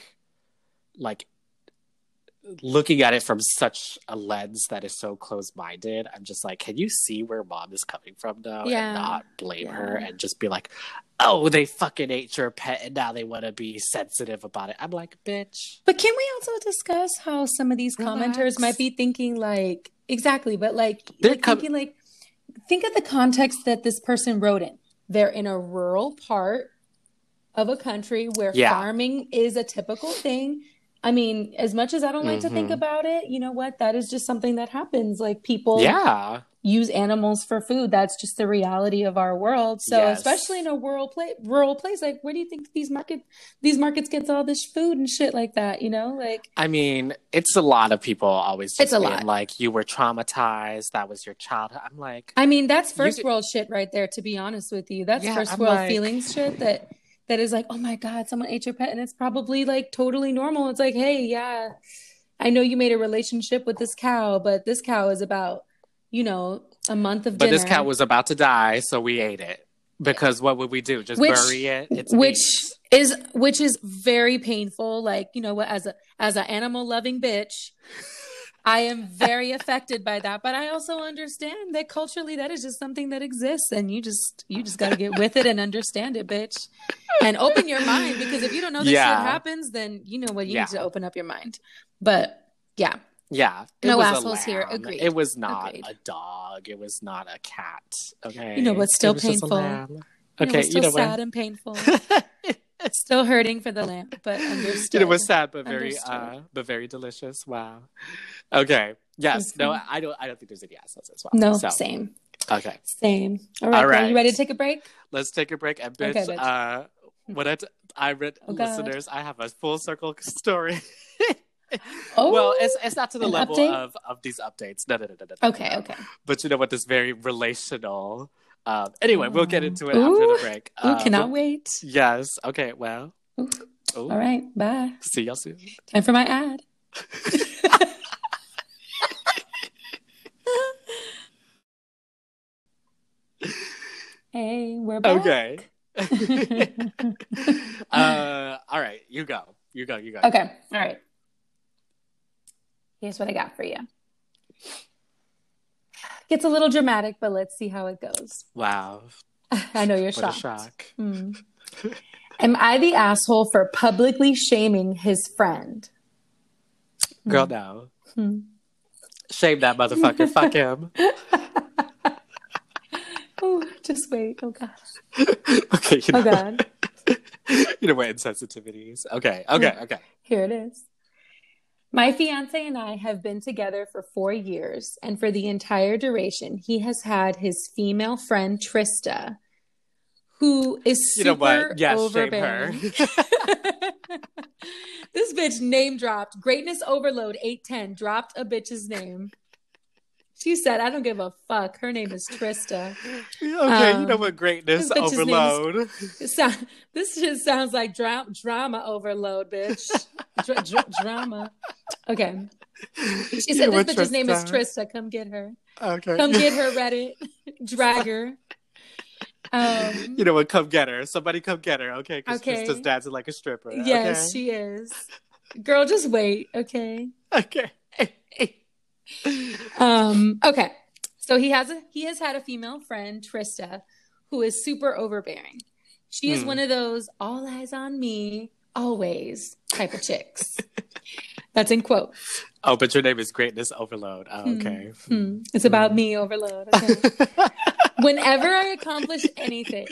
B: looking at it from such a lens that is so close-minded, I'm just like, can you see where Mom is coming from though?
A: Yeah.
B: And not blame her and just be like, oh, they fucking ate your pet and now they want to be sensitive about it. I'm like, bitch.
A: But can we also discuss how some of these commenters might be thinking like, exactly, but thinking like, think of the context that this person wrote in. They're in a rural part of a country where farming is a typical thing. I mean, as much as I don't like to think about it, you know what? That is just something that happens. Like people use animals for food. That's just the reality of our world. So especially in a rural place, like where do you think these markets gets all this food and shit like that? You know, like
B: I mean, it's a lot of people always just
A: it's a
B: being
A: lot.
B: Like you were traumatized. That was your childhood. I'm like,
A: I mean, that's first world shit right there. To be honest with you, that's first world feelings shit that is like, oh my God, someone ate your pet. And it's probably like totally normal. It's like, hey, yeah, I know you made a relationship with this cow, but this cow is about, you know, a month of dinner.
B: But this cow was about to die, so we ate it. Because what would we do? Just bury it? It's
A: which is very painful. Like, you know what, as an animal loving bitch, I am very affected by that, but I also understand that culturally that is just something that exists, and you just got to get with it and understand it, bitch, and open your mind, because if you don't know this shit happens, then you know what, you need to open up your mind. But yeah, no assholes here. Agreed.
B: It was not a dog. It was not a cat. Okay,
A: you know what's still painful. Okay, you know, sad and painful. Still hurting for the lamb, but understood.
B: You know, it was sad, but very delicious. Wow. Okay. Yes. No, I don't think there's any assholes as well.
A: No. So. Same.
B: Okay.
A: Same. All right. Are you ready to take a break?
B: Let's take a break. And bitch, what I read, listeners, I have a full circle story. Well, it's not to the level of these updates. No.
A: Okay.
B: But you know what? This very relational. Anyway, we'll get into it after the break.
A: Cannot wait.
B: Yes. Okay. Well.
A: Ooh. All right. Bye.
B: See y'all soon.
A: Time for my ad. Hey, we're back.
B: Okay. All right. You go.
A: Okay. All right. Here's what I got for you. Gets a little dramatic, but let's see how it goes.
B: Wow.
A: I know you're shocked.
B: What a shock.
A: Am I the asshole for publicly shaming his friend?
B: Girl, no. Shame that motherfucker. Fuck him.
A: Oh, just wait. Oh, God.
B: Okay.
A: Oh, God.
B: You know what insensitivities. Okay.
A: Here it is. My fiance and I have been together for 4 years, and for the entire duration, he has had his female friend, Trista, who is super overbearing.
B: Shame her.
A: This bitch name dropped. Greatness Overload 810 dropped a bitch's name. She said, I don't give a fuck. Her name is Trista.
B: Okay, you know what? Greatness Overload.
A: This just sounds like drama overload, bitch. Drama. Okay. She said this bitch's name is Trista. Come get her.
B: Okay.
A: Come get her, Reddit. Drag her.
B: You know what? Come get her. Somebody come get her, okay? Because Trista's dancing like a stripper.
A: Yes, she is. Girl, just wait, okay?
B: Okay.
A: Okay. So he has had a female friend, Trista, who is super overbearing. She is one of those all eyes on me, always type of chicks. That's in quotes.
B: Oh, but your name is Greatness Overload. Oh, okay.
A: It's about me overload. Okay. Whenever I accomplish anything.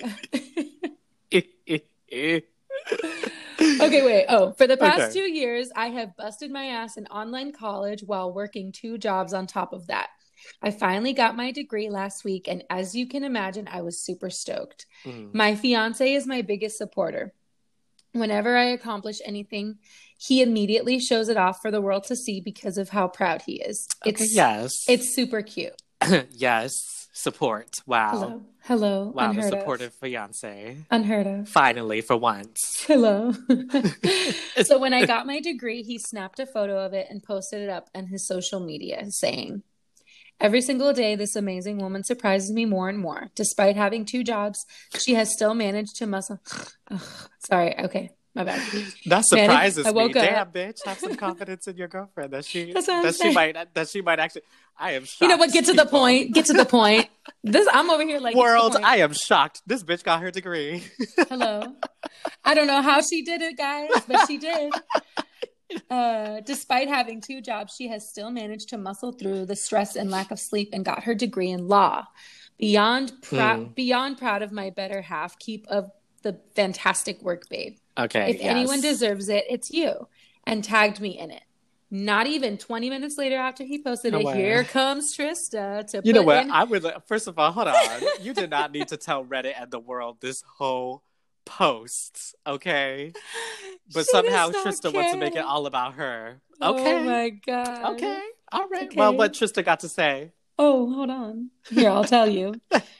A: Okay, wait. Oh, for the past 2 years, I have busted my ass in online college while working 2 jobs on top of that. I finally got my degree last week, and as you can imagine, I was super stoked. My fiance is my biggest supporter. Whenever I accomplish anything, he immediately shows it off for the world to see because of how proud he is.
B: Okay, yes.
A: It's super cute.
B: Yes. Support. Wow.
A: Hello.
B: Wow,
A: Unheard
B: the
A: of.
B: supportive fiance.
A: Unheard of.
B: Finally, for once.
A: Hello. So when I got my degree, he snapped a photo of it and posted it up on his social media saying, "Every single day, this amazing woman surprises me more and more. Despite having 2 jobs, she has still managed to muscle." Sorry. Okay. My bad.
B: That surprises me. Damn,
A: up.
B: bitch, have some confidence in your girlfriend that she might actually. I am shocked.
A: You know what? Get to the point. Get to the point. I'm over here like,
B: world. I am shocked. This bitch got her degree.
A: Hello. I don't know how she did it, guys, but she did. Despite having 2 jobs, she has still managed to muscle through the stress and lack of sleep and got her degree in law. Beyond proud of my better half. Keep up the fantastic work, babe.
B: Okay.
A: If anyone deserves it, it's you. And tagged me in it. Not even 20 minutes later after he posted it, here comes Trista to
B: You know what? I would, first of all, hold on. You did not need to tell Reddit and the world this whole post, okay? But somehow Trista wants to make it all about her. Okay.
A: Oh my God.
B: Okay. All right. Okay. Well, what Trista got to say?
A: Oh, hold on. Here, I'll tell you.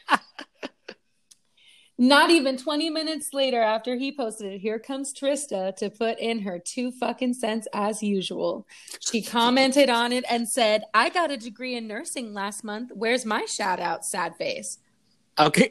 A: Not even 20 minutes later after he posted it, here comes Trista to put in her 2 fucking cents as usual. She commented on it and said, "I got a degree in nursing last month. Where's my shout out, sad face?"
B: Okay.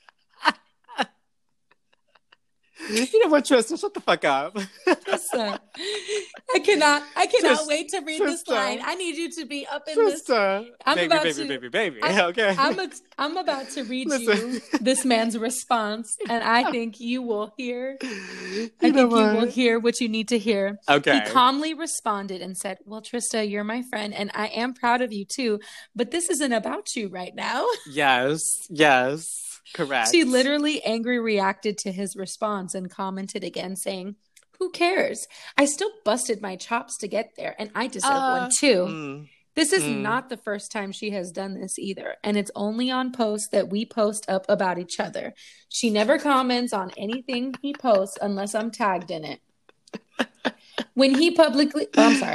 B: You know what, Trista? Shut the fuck up.
A: Trista, I cannot wait to read this line. I need you to be up in
B: Trista.
A: this.
B: Baby. Okay.
A: I'm about to read you this man's response, and I think you will hear. You will hear what you need to hear.
B: Okay.
A: He calmly responded and said, "Well, Trista, you're my friend, and I am proud of you too. But this isn't about you right now."
B: Yes. Correct.
A: She literally angry reacted to his response and commented again saying, "Who cares? I still busted my chops to get there, and I deserve one too." This is not the first time she has done this either, and it's only on posts that we post up about each other. She never comments on anything he posts unless I'm tagged in it. When we publicly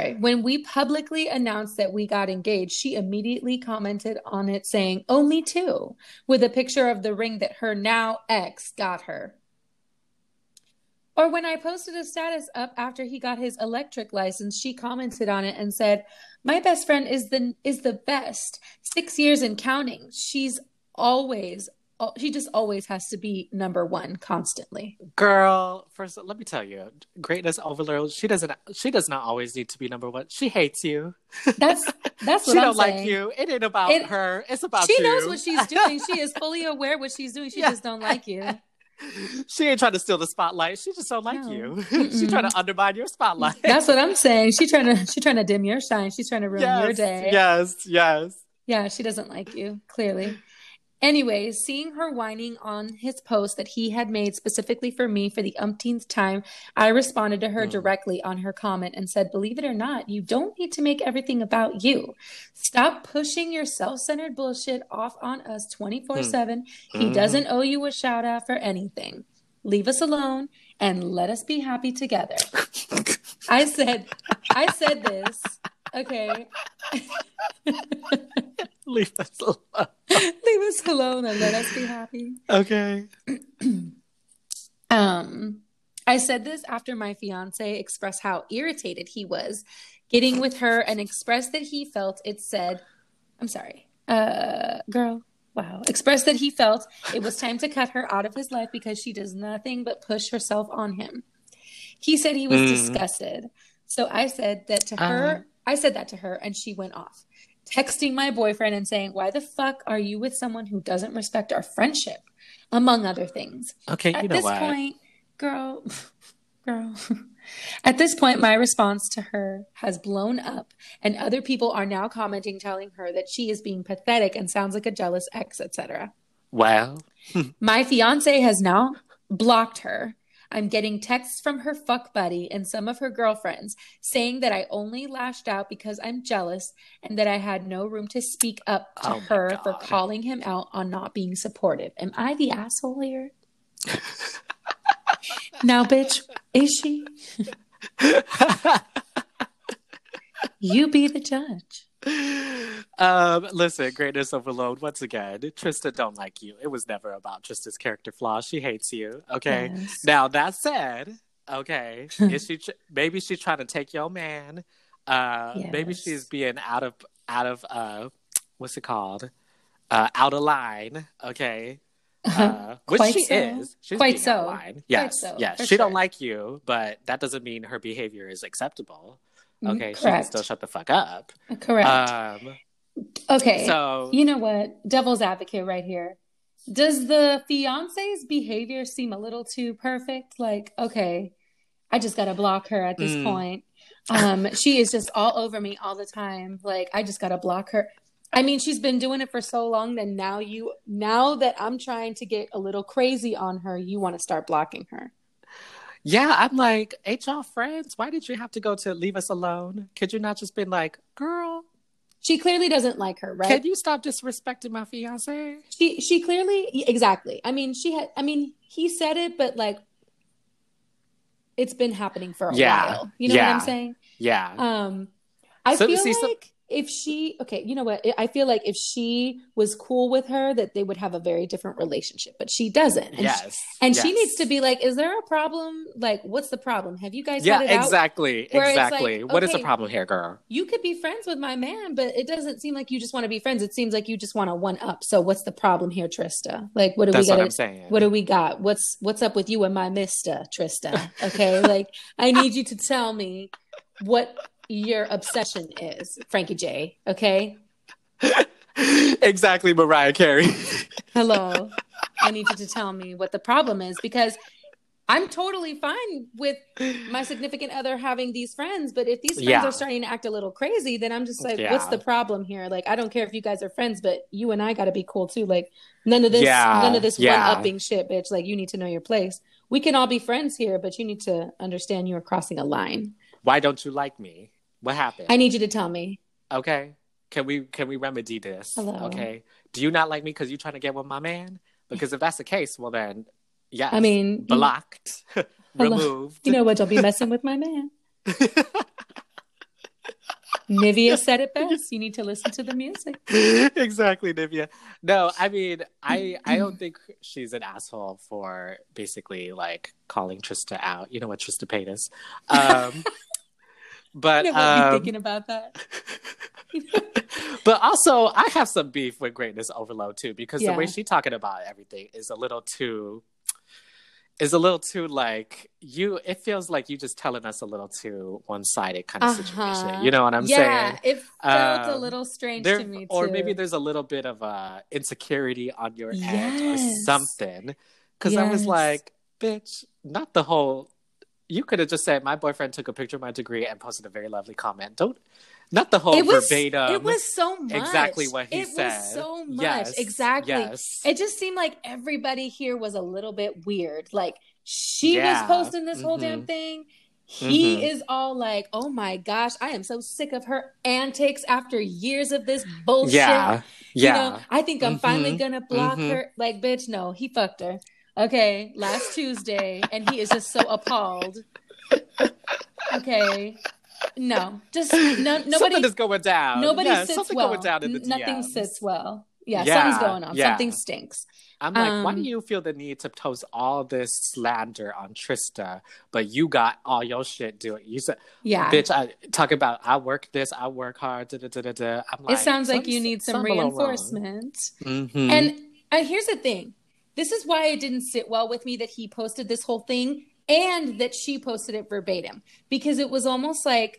A: announced that we got engaged, she immediately commented on it saying, "Oh, me too," with a picture of the ring that her now ex got her. Or when I posted a status up after he got his electric license, she commented on it and said, "My best friend is the best. 6 years and counting. She just always has to be number 1 constantly."
B: Girl, first let me tell you, greatness overload. She does not always need to be number 1. She hates you.
A: That's what
B: she
A: don't
B: like you. It ain't about her. It's about you.
A: She knows what she's doing. She is fully aware what she's doing. She just don't like you.
B: She ain't trying to steal the spotlight. She just don't like you. She's trying to undermine your spotlight.
A: That's what I'm saying. She's trying to dim your shine. She's trying to ruin your day.
B: Yes.
A: Yeah, she doesn't like you, clearly. Anyways, seeing her whining on his post that he had made specifically for me for the umpteenth time, I responded to her directly on her comment and said, "Believe it or not, you don't need to make everything about you. Stop pushing your self-centered bullshit off on us 24/7. He doesn't owe you a shout out for anything. Leave us alone and let us be happy together." I said this. Okay.
B: Leave us alone.
A: Leave us alone and let us be happy.
B: Okay.
A: I said this after my fiance expressed how irritated he was getting with her and expressed that he felt expressed that he felt it was time to cut her out of his life because she does nothing but push herself on him. He said he was disgusted. So I said that to her. I said that to her and she went off, texting my boyfriend and saying, "Why the fuck are you with someone who doesn't respect our friendship?" Among other things.
B: Okay,
A: At this point, girl. At this point, my response to her has blown up and other people are now commenting, telling her that she is being pathetic and sounds like a jealous ex, etc.
B: Wow.
A: My fiance has now blocked her. I'm getting texts from her fuck buddy and some of her girlfriends saying that I only lashed out because I'm jealous and that I had no room to speak up to her for calling him out on not being supportive. Am I the asshole here? Now, bitch, is she? You be the judge.
B: Listen, greatness overload. Once again, Trista don't like you. It was never about Trista's character flaw. She hates you. Okay.
A: Yes.
B: Now that said, okay, is she? Maybe she's trying to take your man. Maybe she's being out of what's it called? Out of line. Okay. Which she is. She's
A: quite
B: being
A: so.
B: out of line. Yes.
A: So,
B: yes. She don't like you, but that doesn't mean her behavior is acceptable. Okay,
A: correct.
B: she can still shut the fuck up.
A: Correct. Okay, so you know what? Devil's advocate right here. Does the fiance's behavior seem a little too perfect? Like, okay, I just gotta block her at this point. She is just all over me all the time. Like, I just gotta block her. I mean, she's been doing it for so long that now that I'm trying to get a little crazy on her, you want to start blocking her.
B: Yeah, I'm like, ain't y'all friends? Why did you have to go to leave us alone? Could you not just been like, girl?
A: She clearly doesn't like her, right?
B: Can you stop disrespecting my fiance?
A: She clearly, exactly. I mean, he said it, but like, it's been happening for a while. You know what I'm saying?
B: Yeah.
A: I feel like if she, you know what? I feel like if she was cool with her, that they would have a very different relationship, but she doesn't. And she needs to be like, is there a problem? Like, what's the problem? Have you guys had it out?
B: Exactly. Like, what is the problem here, girl?
A: You could be friends with my man, but it doesn't seem like you just want to be friends. It seems like you just want to one up. So what's the problem here, Trista? Like, what I'm saying. What do we got? What's up with you and my Mr. Trista? Okay. Like, I need you to tell me what your obsession is, Frankie J. Okay.
B: Exactly, Mariah Carey.
A: Hello. I need you to tell me what the problem is, because I'm totally fine with my significant other having these friends, but if these friends are starting to act a little crazy, then I'm just like, what's the problem here? Like, I don't care if you guys are friends, but you and I got to be cool too. Like, none of this one-upping shit, bitch. Like, you need to know your place. We can all be friends here, but you need to understand you are crossing a line.
B: Why don't you like me? What happened?
A: I need you to tell me.
B: Okay. Can we remedy this?
A: Hello.
B: Okay. Do you not like me because you're trying to get with my man? Because if that's the case, well then, yes.
A: I mean,
B: blocked, removed.
A: You know what? Don't be messing with my man. Nivea said it best. You need to listen to the music.
B: Exactly, Nivea. No, I mean, I don't think she's an asshole for basically like calling Trista out. You know what Trista paid us. But
A: I be thinking about that.
B: But also, I have some beef with Greatness Overload too, because the way she's talking about everything is a little too like you. It feels like you just telling us a little too one-sided kind of situation. You know what I'm saying?
A: Yeah, it felt a little strange to me too.
B: Or maybe there's a little bit of insecurity on your end or something. Because I was like, bitch, not the whole. You could have just said, my boyfriend took a picture of my degree and posted a very lovely comment. Not the whole verbatim.
A: It was so much.
B: Exactly what he said.
A: It was so much. Yes, exactly. Yes. It just seemed like everybody here was a little bit weird. Like, she was posting this whole damn thing. He is all like, oh my gosh, I am so sick of her antics after years of this bullshit. Yeah. You know, I think I'm finally going to block her. Like, bitch, no, he fucked her. Okay, last Tuesday, and he is just so appalled. Okay, no, just nobody.
B: Something is going down.
A: Nobody sits
B: something
A: well.
B: Going down in the DMs.
A: Nothing sits well. Yeah, something's going on. Something stinks.
B: I'm like, why do you feel the need to post all this slander on Trista, but you got all your shit doing? You said, bitch, I talk about I work this, I work hard. Da, da, da, da, da. I'm like,
A: it sounds like you need some reinforcement. And here's the thing. This is why it didn't sit well with me that he posted this whole thing and that she posted it verbatim, because it was almost like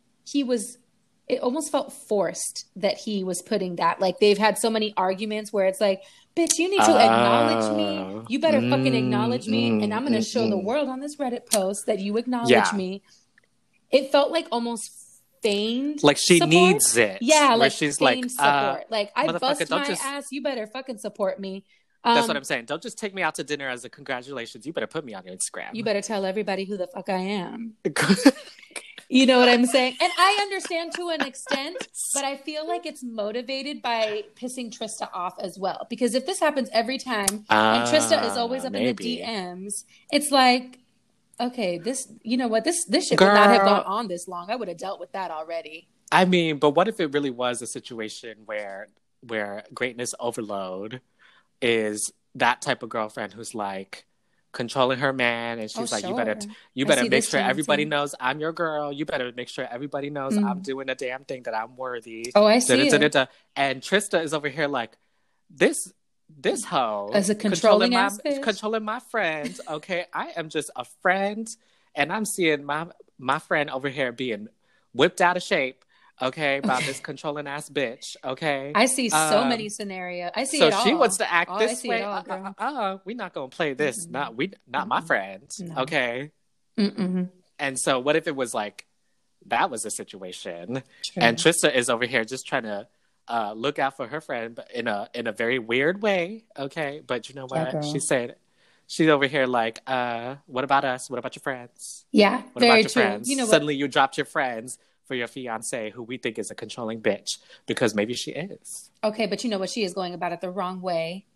A: it almost felt forced that he was putting that. Like, they've had so many arguments where it's like, bitch, you need to acknowledge me. You better fucking acknowledge me. And I'm going to show the world on this Reddit post that you acknowledge me. It felt like almost feigned
B: like she
A: support.
B: Needs it.
A: Yeah,
B: like she's like
A: support. Like, I bust my ass. You better fucking support me.
B: That's what I'm saying. Don't just take me out to dinner as a congratulations. You better put me on your Instagram.
A: You better tell everybody who the fuck I am. You know what I'm saying? And I understand to an extent, but I feel like it's motivated by pissing Trista off as well. Because if this happens every time, and Trista is always up in the DMs, it's like, Okay, you know what? This shit would not have gone
B: Girl,
A: on this long. I would have dealt with that already.
B: I mean, but what if it really was a situation where greatness overload is that type of girlfriend who's like controlling her man, and
A: Oh,
B: she's like,
A: sure.
B: you
A: I
B: better
A: see
B: make
A: this
B: sure everybody
A: tendency.
B: knows I'm your girl. You better make sure everybody knows I'm
A: Mm.
B: doing a damn thing, that I'm worthy.
A: Oh, I
B: Da, da,
A: see
B: da, da,
A: it.
B: da. And Trista is over here like, this hoe
A: As a controlling ass bitch.
B: controlling my friends. Okay, I am just a friend, and I'm seeing my friend over here being whipped out of shape. Okay, by
A: Okay.
B: this controlling ass bitch. Okay,
A: I see so many
B: um,
A: scenarios. I see
B: so
A: it
B: she wants
A: all.
B: to act
A: Oh, I
B: this
A: see it
B: way.
A: all, girl.
B: We're not gonna play this.
A: Mm-mm.
B: Not my
A: Mm-mm.
B: friend.
A: No.
B: Okay.
A: Mm-mm.
B: And so, what if it was like that was a situation, and
A: True.
B: Trista is over here just trying to look out for her friend, but in a very weird way. Okay, but you know
A: Yeah,
B: what she
A: girl.
B: said? She's over here like, what about us? What about your friends?
A: Yeah,
B: What about
A: very
B: your
A: true.
B: friends?
A: You know what?
B: Suddenly, you dropped your friends for your fiance, who we think is a controlling bitch, because maybe she is.
A: Okay, but you know what? She is going about it the wrong way.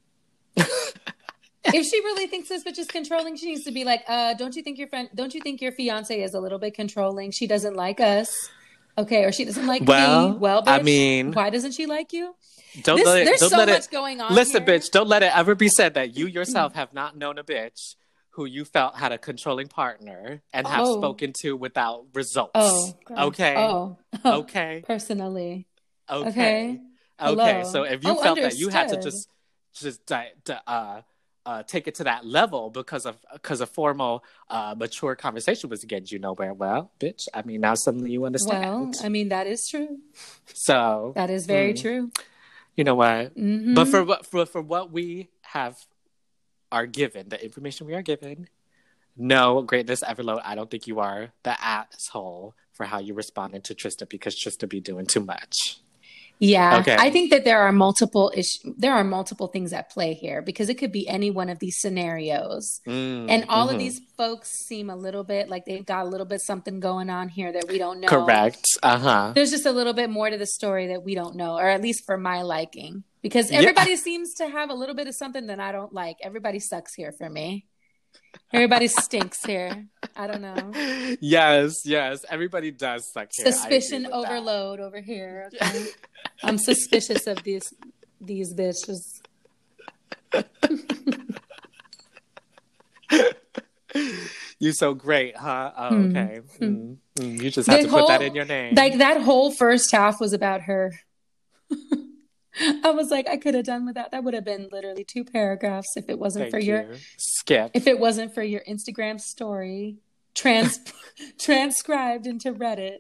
A: If she really thinks this bitch is controlling, she needs to be like, don't you think your fiance is a little bit controlling? She doesn't like us. Okay, or she doesn't like me.
B: Well,
A: Well,
B: I
A: bitch,
B: mean,
A: why doesn't she like you? There's
B: don't
A: so
B: let it.
A: much going on
B: Listen,
A: here.
B: bitch, don't let it ever be said that you yourself have not known a bitch who you felt had a controlling partner and have
A: Oh,
B: spoken to without results.
A: oh, girl.
B: Okay,
A: Oh,
B: okay,
A: personally. Okay.
B: okay, okay. So
A: Hello.
B: if you
A: Oh,
B: felt that you had to
A: understood.
B: take it to that level because of formal, mature conversation was against, you know, where, well, bitch. I mean, now suddenly you
A: Well,
B: understand.
A: I mean, that is true.
B: So,
A: That is very
B: mm,
A: true.
B: you know what? But
A: Mm-hmm.
B: for what we are given, the information we are given, no, greatness Everload, I don't think you are the asshole for how you responded to Trista, because Trista be doing too much.
A: Yeah, I
B: Okay.
A: think that there are multiple things at play here because it could be any one of these scenarios. And all of
B: Mm-hmm.
A: these folks seem a little bit like they've got a little bit something going on here that we don't know.
B: Correct. Uh-huh.
A: There's just a little bit more to the story that we don't know, or at least for my liking. Because
B: Yeah.
A: everybody seems to have a little bit of something that I don't like. Everybody sucks here for me. Everybody stinks here. I don't know.
B: Yes, yes. Everybody does suck here. I agree
A: Suspicion
B: with
A: overload over here. Okay.
B: that.
A: I'm suspicious of these bitches.
B: You so great, huh? Oh,
A: Hmm.
B: okay. You just had
A: The
B: to put that in
A: whole
B: your name.
A: like that whole first half was about her. I was like, I could have done with that. That would have been literally 2 paragraphs if it wasn't for
B: Thank you. Skip.
A: your Instagram story transcribed into Reddit.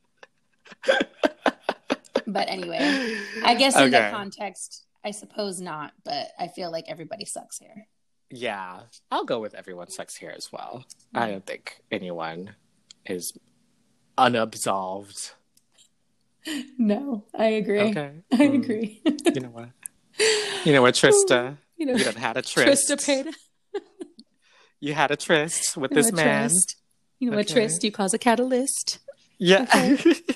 A: But anyway, I guess in the
B: Okay.
A: context, I suppose not, but I feel like everybody sucks here.
B: Yeah. I'll go with everyone sucks here as well. I don't think anyone is unabsolved.
A: No, I agree.
B: Okay.
A: I agree.
B: You know what? You know what, Trista?
A: You know,
B: You done had a tryst.
A: Trista paid.
B: You had a tryst with
A: You know
B: this
A: what,
B: man.
A: Trist? You know what,
B: Okay.
A: Trist? You cause a catalyst.
B: Yeah.
A: Okay.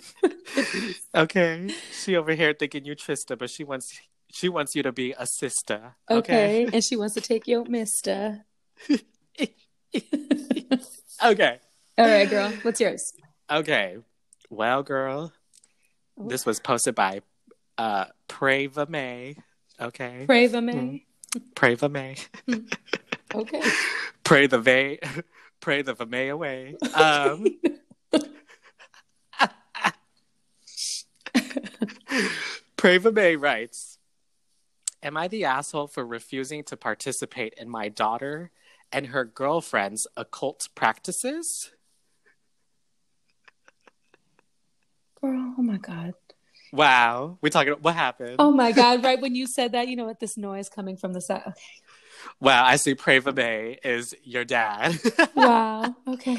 B: Okay. She over here thinking you Trista, but she wants you to be a sister.
A: Okay. And she wants to take your mister.
B: Okay.
A: All right, girl. What's yours?
B: Okay. Well, girl, this was posted by Prava May. Okay.
A: Prava May.
B: Prava May.
A: Okay.
B: Pray the Vamay away. Prava May writes, am I the asshole for refusing to participate in my daughter and her girlfriend's occult practices?
A: Girl, oh my God.
B: Wow. What happened?
A: Oh my God. Right when you said that, you know what? This noise coming from the side. Okay.
B: Wow, I see Prava May is your dad.
A: Wow. Okay.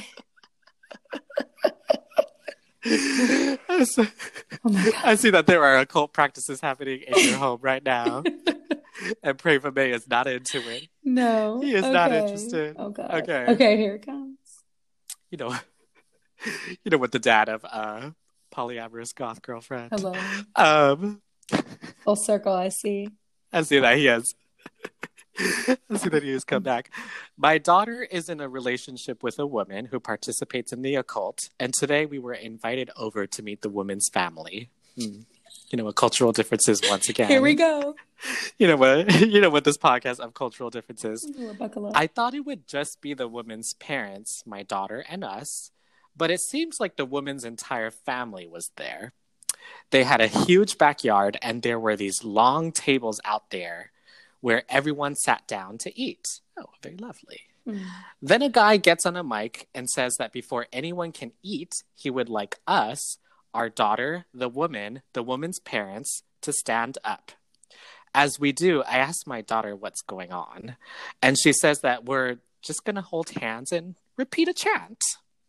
A: Oh my God.
B: I see that there are occult practices happening in your home right now. And Prava May is not into it.
A: No.
B: He is not interested.
A: Oh God.
B: Okay.
A: Okay, here it comes.
B: You know what the dad of polyamorous goth girlfriend.
A: Hello. Full circle, I see.
B: I see that he Let's see the news come back. My daughter is in a relationship with a woman who participates in the occult, and today we were invited over to meet the woman's family. Cultural differences once again.
A: Here we go.
B: You know what this podcast of cultural differences.
A: Buckle up.
B: I thought it would just be the woman's parents, my daughter, and us, but it seems like the woman's entire family was there. They had a huge backyard, and there were these long tables out there where everyone sat down to eat. Oh, very lovely. Then a guy gets on a mic and says that before anyone can eat, he would like us, our daughter, the woman's parents, to stand up. As we do, I ask my daughter what's going on, and she says that we're just going to hold hands and repeat a chant.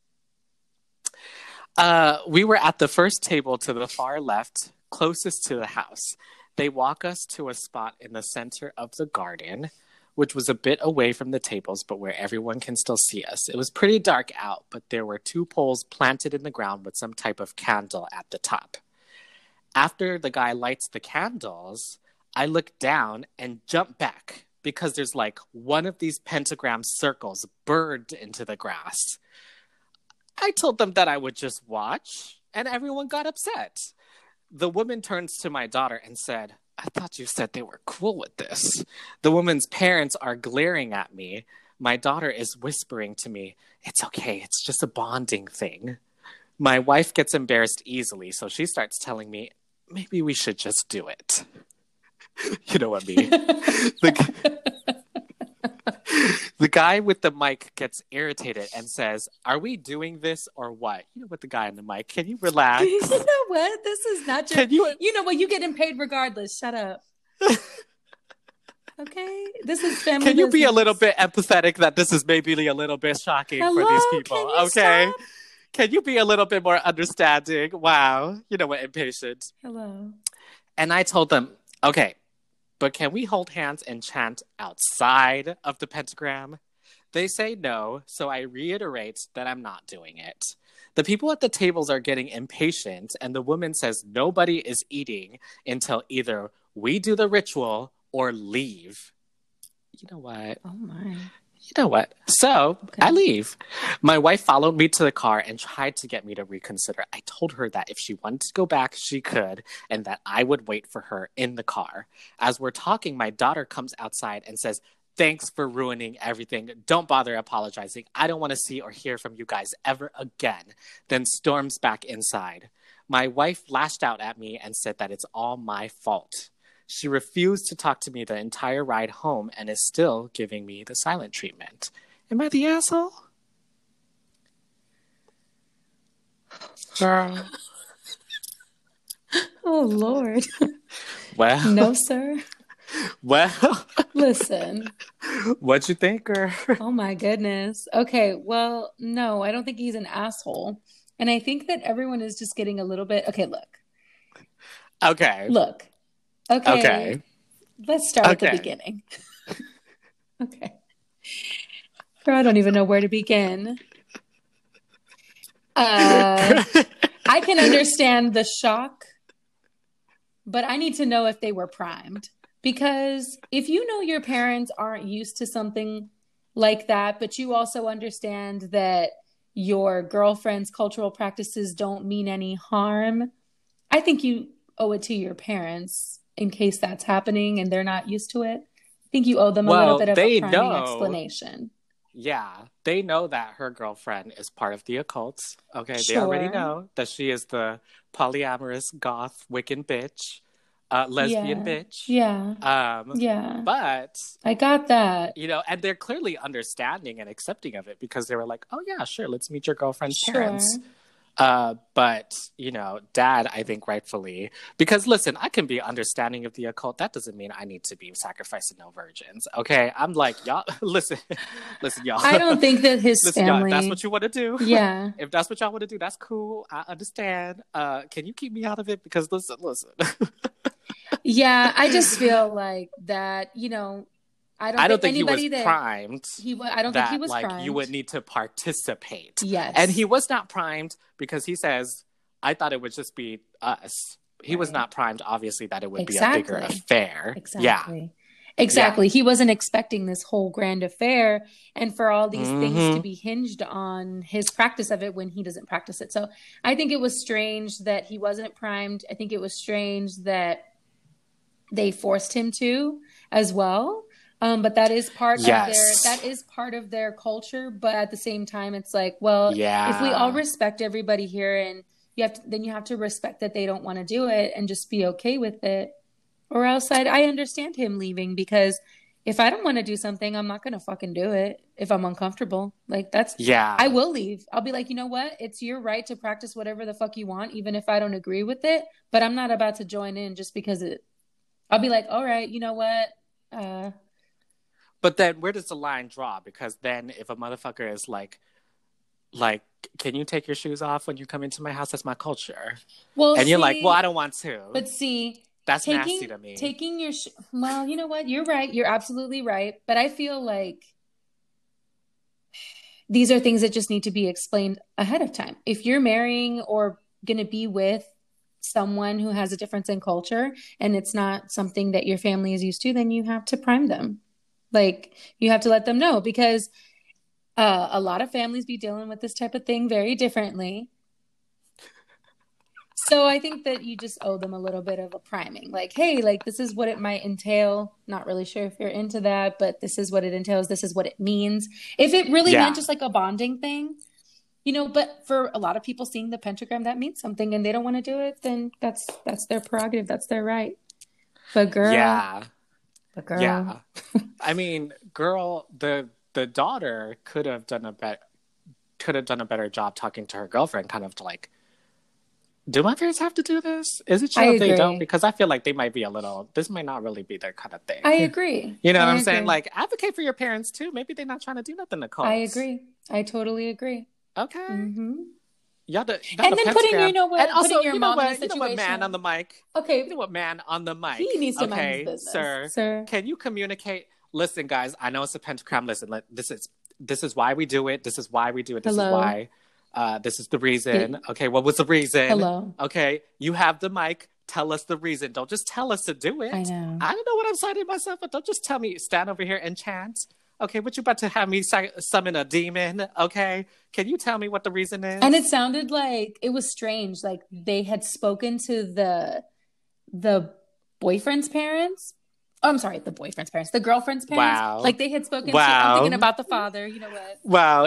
B: We were at the first table to the far left, closest to the house. They walk us to a spot in the center of the garden, which was a bit away from the tables, but where everyone can still see us. It was pretty dark out, but there were 2 poles planted in the ground with some type of candle at the top. After the guy lights the candles, I look down and jump back because there's like one of these pentagram circles burned into the grass. I told them that I would just watch, and everyone got upset. The woman turns to my daughter and said, I thought you said they were cool with this. The woman's parents are glaring at me. My daughter is whispering to me, it's okay, it's just a bonding thing. My wife gets embarrassed easily, so she starts telling me, maybe we should just do it. You know what I mean? The guy with the mic gets irritated and says, are we doing this or what? You know what, the guy on the mic, can you relax?
A: You know what? This is not your... You know what? You're getting paid regardless. Shut up. Okay? This is family
B: Can you
A: business.
B: be a little bit empathetic that this is maybe a little bit shocking for these people? Okay? Stop? Can you be a little bit more understanding? Wow. You know what? Impatient.
A: Hello.
B: And I told them, okay, but can we hold hands and chant outside of the pentagram? They say no, so I reiterate that I'm not doing it. The people at the tables are getting impatient, and the woman says nobody is eating until either we do the ritual or leave. You know what?
A: Oh, my.
B: You know what? So I leave. My wife followed me to the car and tried to get me to reconsider. I told her that if she wanted to go back, she could, and that I would wait for her in the car. As we're talking, my daughter comes outside and says, thanks for ruining everything. Don't bother apologizing. I don't want to see or hear from you guys ever again. Then storms back inside. My wife lashed out at me and said that it's all my fault. She refused to talk to me the entire ride home and is still giving me the silent treatment. Am I the asshole? Girl.
A: Oh, Lord.
B: Well.
A: No, sir.
B: Well.
A: Listen.
B: What'd you think, girl?
A: Oh, my goodness. Okay, well, no, I don't think he's an asshole. And I think that everyone is just getting a little bit... Okay, look.
B: Okay.
A: Look. Okay. Let's start at the beginning. Okay. Girl, I don't even know where to begin. I can understand the shock, but I need to know if they were primed. Because if you know your parents aren't used to something like that, but you also understand that your girlfriend's cultural practices don't mean any harm, I think you owe it to your parents in case that's happening and they're not used to it. I think you owe them a little bit of a priming explanation.
B: Yeah, they know that her girlfriend is part of the occult. Okay,
A: Sure.
B: They already know that she is the polyamorous, goth, Wiccan bitch, lesbian bitch.
A: Yeah.
B: But
A: I got that.
B: And they're clearly understanding and accepting of it because they were like, oh yeah, sure, let's meet your girlfriend's parents. But, Dad, I think rightfully, because listen, I can be understanding of the occult. That doesn't mean I need to be sacrificing no virgins. Okay. I'm like, y'all, listen, y'all.
A: I don't think that his family.
B: If that's what you want to do.
A: Yeah.
B: If that's what y'all want to do, that's cool. I understand. Can you keep me out of it? Because listen.
A: Yeah. I just feel like that, I don't think he was
B: primed.
A: I don't think he was primed.
B: You would need to participate.
A: Yes.
B: And he was not primed because he says, I thought it would just be us. He was not primed, obviously, that it would be a bigger affair.
A: Exactly.
B: Yeah.
A: Exactly. He wasn't expecting this whole grand affair and for all these things to
B: Hmm.
A: be hinged on his practice of it when he doesn't practice it. So I think it was strange that he wasn't primed. I think it was strange that they forced him to as well. But
B: Yes.
A: that is part of their culture. But at the same time, it's like, well, if we all
B: Yeah.
A: respect everybody here and then you have to respect that they don't want to do it and just be okay with it. Or else I understand him leaving because if I don't want to do something, I'm not going to fucking do it if I'm uncomfortable. Like I
B: Yeah.
A: will leave. I'll be like, you know what? It's your right to practice whatever the fuck you want, even if I don't agree with it. But I'm not about to join in just because I'll be like, all right, you know what? Uh,
B: But then where does the line draw? Because then if a motherfucker is like, can you take your shoes off when you come into my house? That's my culture.
A: well,
B: And you're like, well, I
A: see,
B: don't want to.
A: but see,
B: That's nasty to me.
A: well, you know what? You're right. You're absolutely right. But I feel like these are things that just need to be explained ahead of time. If you're marrying or going to be with someone who has a difference in culture and it's not something that your family is used to, then you have to prime them. Like you have to let them know because a lot of families be dealing with this type of thing very differently. So I think that you just owe them a little bit of a priming. Like, hey, like this is what it might entail. Not really sure if you're into that, but this is what it entails. This is what it means. If it really meant
B: Yeah.
A: just like a bonding thing, but for a lot of people seeing the pentagram, that means something and they don't want to do it, then that's their prerogative. That's their right. But girl,
B: Yeah.
A: but girl.
B: Yeah. I mean, girl, the daughter could have done a better job talking to her girlfriend, kind of to like, do my parents have to do this? Is it
A: I
B: chill if they don't?
A: agree.
B: Because I feel like they might be this might not really be their kind of
A: I
B: thing.
A: agree.
B: You know
A: I
B: what I'm saying?
A: agree.
B: Like, advocate for your parents too. Maybe they're not trying to do nothing to
A: I
B: cause.
A: agree. I totally agree.
B: Okay.
A: Hmm.
B: Y'all
A: And
B: the
A: then putting,
B: pentagram. And also,
A: putting your mom in a
B: you know what, man on
A: situation.
B: the mic? You
A: Okay,
B: know what, man on the
A: he
B: mic?
A: needs to mind his
B: Okay,
A: business,
B: sir.
A: sir.
B: Can you communicate? Listen, guys, I know it's a pentagram. Listen, this is why we do it. This is why we do it. This is
A: Hello.
B: why. This is the reason.
A: Get,
B: Okay, what was the reason?
A: hello.
B: Okay, you have the mic. Tell us the reason. Don't just tell us to do
A: I
B: it.
A: know.
B: I don't know what I'm signing myself, but don't just tell me stand over here and chant. Okay, what you about to have me summon a demon? Okay, can you tell me what the reason
A: And it
B: is?
A: sounded like it was strange. Like they had spoken to the boyfriend's parents. Oh, I'm sorry, the boyfriend's parents, the girlfriend's parents.
B: Wow,
A: Like they had spoken to. I'm thinking
B: wow,
A: about the father. You know what?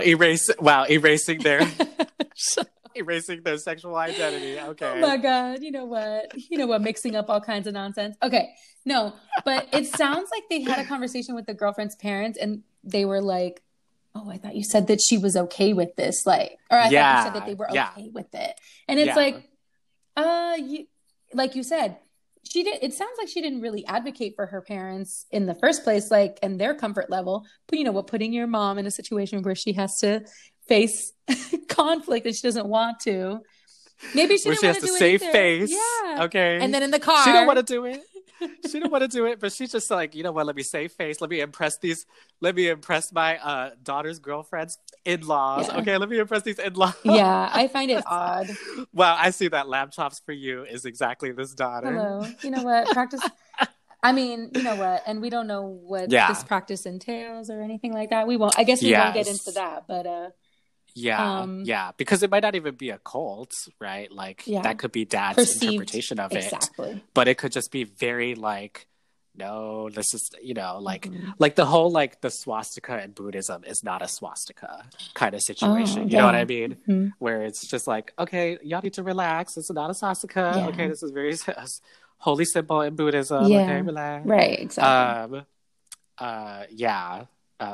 B: erasing their erasing their sexual identity.
A: Oh
B: Okay.
A: my God. You know what? You know what? Mixing up all kinds of nonsense. Okay. No, but it sounds like they had a conversation with the girlfriend's parents and they were like, oh, I thought you said that she was okay with this. Like, or I thought you said that
B: Yeah,
A: they were
B: yeah,
A: okay with it. And it's
B: yeah.
A: like, you, like you said, it sounds like she didn't really advocate for her parents in the first place, like, and their comfort level. But putting your mom in a situation where she has to face conflict that she doesn't want to. Maybe she
B: Where
A: didn't
B: she
A: want
B: has
A: to
B: to
A: do it
B: save
A: either.
B: face.
A: Yeah. And
B: Okay.
A: then in the
B: She don't want
A: car.
B: to do it. She don't want to do it, but she's just like, you know what? Let me save face. Let me impress my daughter's girlfriend's in-laws.
A: Yeah.
B: Okay, let me impress these in-laws.
A: Yeah. I find it odd.
B: Wow, I see that lamb chops for you is exactly this daughter.
A: Hello. You know what? Practice. I mean, you know what? And we don't know what this
B: Yeah.
A: practice entails or anything like that. I guess we won't get into
B: Yes.
A: that, but,
B: Yeah, yeah, because it might not even be a cult, right? Like
A: yeah.
B: that could be dad's
A: Perceived.
B: interpretation of it,
A: Exactly.
B: but it could just be very like, no, this is
A: Mm-hmm.
B: like the whole like the swastika in Buddhism is not a swastika kind of situation.
A: Oh,
B: You know what I
A: yeah.
B: mean?
A: Mm-hmm.
B: Where it's just like, okay, y'all need to relax. It's not a swastika.
A: Yeah.
B: Okay, this is very holy symbol in Buddhism.
A: Yeah.
B: Okay, relax.
A: Right. Exactly.
B: Yeah.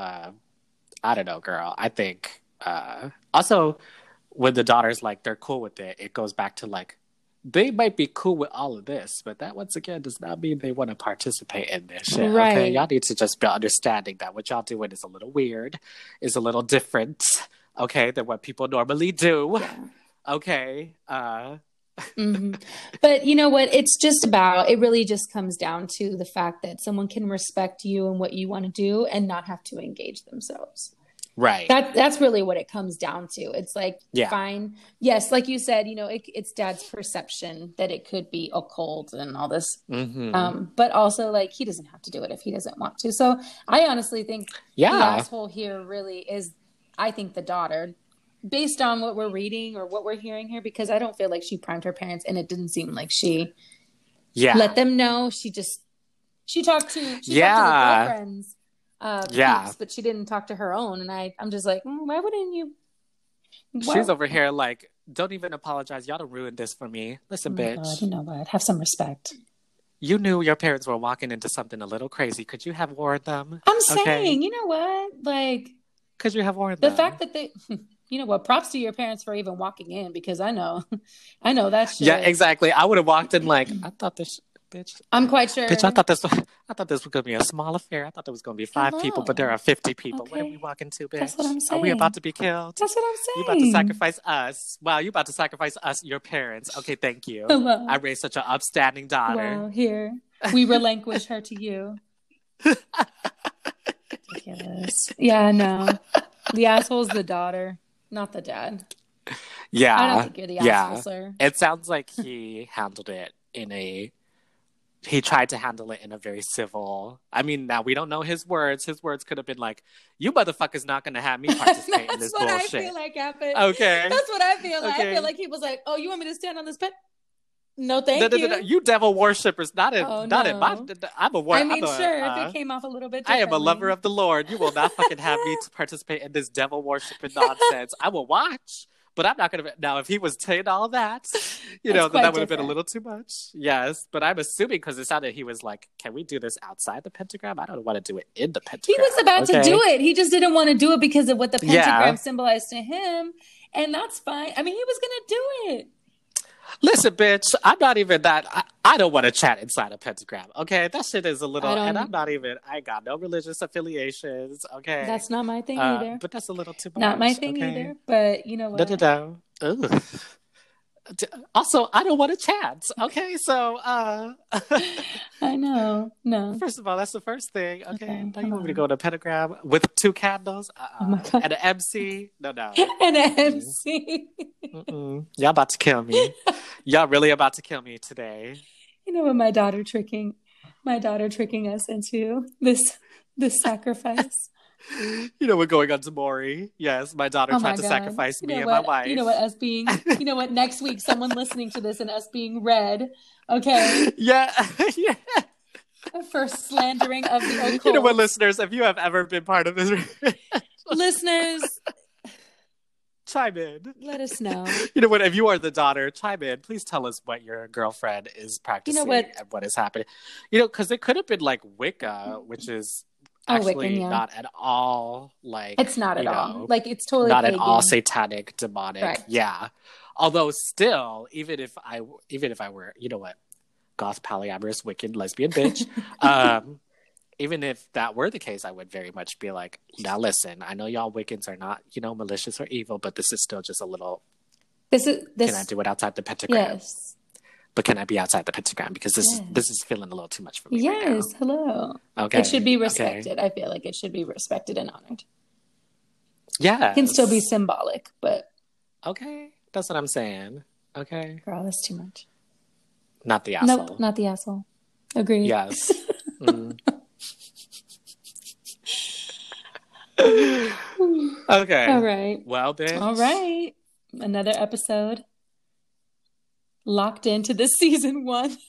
B: I don't know, girl. I think also when the daughters like they're cool with it, it goes back to like they might be cool with all of this, but that once again does not mean they want to participate in this shit.
A: Right.
B: Okay, y'all need to just be understanding that what y'all doing is a little weird, is a little different, okay, than what people normally do.
A: Yeah.
B: Okay.
A: Mm-hmm. But you know what? It really just comes down to the fact that someone can respect you and what you want to do and not have to engage themselves.
B: Right.
A: That's really what it comes down to. It's like,
B: Yeah.
A: fine. Yes, like you said, it's dad's perception that it could be occult and all this. But also, like, he doesn't have to do it if he doesn't want to. So I honestly think the asshole here really is, I think, the daughter, based on what we're reading or what we're hearing here, because I don't feel like she primed her parents, and it didn't seem like she let them know. She talked to the girlfriends. Peeps, but she didn't talk to her own, and I'm just like, why wouldn't you?
B: She's over here like, don't even apologize. Y'all done ruined this for me. Listen, bitch.
A: God, you know what? Have some respect.
B: You knew your parents were walking into something a little crazy. Could you have warned them?
A: I'm saying, you know what? Like,
B: could you have warned them?
A: The fact that they, you know what? Props to your parents for even walking in, because I know that shit.
B: Yeah, exactly. I would have walked in like, I thought this. Bitch,
A: I'm quite sure.
B: Bitch, I thought this was going to be a small affair. I thought there was going to be 5 people, but there are 50 people. Okay. What are we walking to, bitch?
A: That's what I'm saying.
B: Are we about to be killed?
A: That's what I'm saying.
B: You about to sacrifice us? Wow, you about to sacrifice us, your parents? Okay, thank you.
A: Hello.
B: I raised such an upstanding daughter.
A: Well, here we relinquish her to you. Ridiculous. Yeah, no, the asshole's the daughter, not the dad.
B: Yeah,
A: I don't think you're the asshole, sir.
B: It sounds like he handled it he tried to handle it in a very civil. I mean, now we don't know his words. His words could have been like, "You motherfuckers not going to have me participate in this bullshit."
A: That's what I feel like happened.
B: Okay.
A: That's what I feel like. Okay. I feel like he was like, "Oh, you want me to stand on this pet? No, thank you.
B: No. You devil worshippers, not in my. I'm a
A: I mean, sure, if it came off a little bit
B: I am a lover of the Lord. You will not fucking have me to participate in this devil worshiping nonsense. I will watch. But I'm not going to... Now, if he was saying all that, then that would have been a little too much. Yes. But I'm assuming, because it sounded he was like, can we do this outside the pentagram? I don't want to do it in the pentagram.
A: He was about to do it. He just didn't want to do it because of what the pentagram symbolized to him. And that's fine. I mean, he was going to do it.
B: Listen, bitch, I'm not even that... I don't want to chat inside a pentagram, okay? That shit is a little... And I'm not even... I got no religious affiliations, okay?
A: That's not my thing either.
B: But that's a little too much.
A: Not my thing either, but you know what?
B: No. Ugh. Also, I don't want to chat, okay? So,
A: I know. No.
B: First of all, that's the first thing, okay? Now you want me to go to a pentagram with 2 candles?
A: Oh my God.
B: And an MC? No.
A: And an MC?
B: Y'all about to kill me. Y'all really about to kill me today.
A: You know what, my daughter tricking us into this sacrifice.
B: You know, we're going on to Maury. Yes, my daughter tried to sacrifice me and my wife.
A: You know what, next week, someone listening to this and us being read, okay?
B: Yeah.
A: For slandering of the occult.
B: You know what, listeners, if you have ever been part of this...
A: Listeners...
B: chime in.
A: Let us know.
B: You know what? If you are the daughter, chime in. Please tell us what your girlfriend is practicing and what is happening. Because it could have been like Wicca, which is actually not at all like... It's
A: not at all. Like, it's totally
B: not pagan. At all satanic, demonic. Right. Yeah. Although still, even if I were, you know what, goth, polyamorous, wicked, lesbian bitch, even if that were the case, I would very much be like, now listen, I know y'all Wiccans are not, malicious or evil, but this is still just a little... Can I do it outside the pentagram?
A: Yes.
B: But can I be outside the pentagram? Because this is feeling a little too much for me right now.
A: Hello.
B: Okay.
A: It should be respected. Okay. I feel like it should be respected and honored.
B: Yeah.
A: It can still be symbolic, but...
B: Okay. That's what I'm saying. Okay.
A: Girl, that's too much.
B: Not the asshole.
A: Nope, not the asshole. Agreed.
B: Yes. Okay.
A: All right.
B: Well, bitch.
A: All right. Another episode locked into this season 1.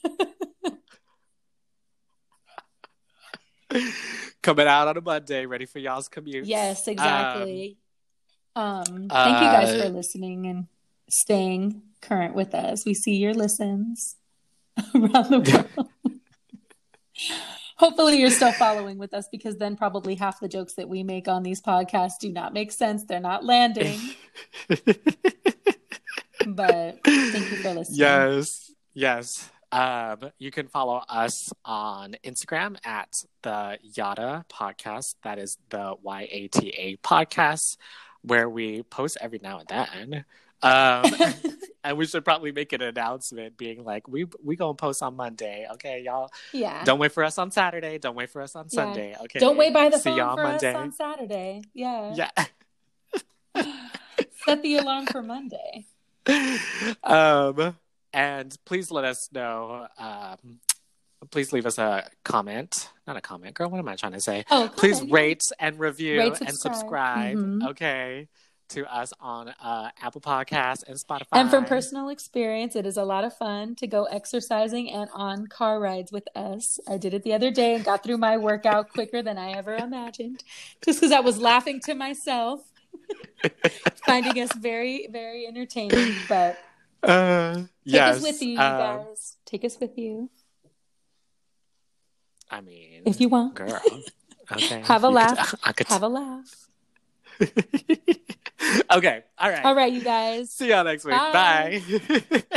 B: Coming out on a Monday, ready for y'all's commute.
A: Yes, exactly. Thank you guys for listening and staying current with us. We see your listens around the world. Hopefully you're still following with us, because then probably half the jokes that we make on these podcasts do not make sense. They're not landing. But thank you for listening.
B: Yes. You can follow us on Instagram at the Yada Podcast. That is the YATA Podcast, where we post every now and then. And we should probably make an announcement being like, we gonna post on Monday, okay, y'all?
A: Yeah.
B: Don't wait for us on Saturday. Don't wait for us on Sunday, okay?
A: Don't wait by the phone for Monday. Us on Saturday. Yeah.
B: Yeah.
A: Set the alarm for Monday.
B: And please let us know. Please leave us a comment. Not a comment, girl. What am I trying to say?
A: Oh,
B: please
A: comment,
B: rate and review
A: Rate,
B: and subscribe.
A: Mm-hmm.
B: Okay. To us on Apple Podcasts and Spotify.
A: And from personal experience, it is a lot of fun to go exercising and on car rides with us. I did it the other day and got through my workout quicker than I ever imagined, just because I was laughing to myself, finding us very, very entertaining. But take us with you, you guys. Take us with you.
B: I mean,
A: if you want,
B: girl. Okay.
A: Have a laugh. Have a laugh.
B: Okay. All right.
A: All right, you guys.
B: See y'all next week. Bye.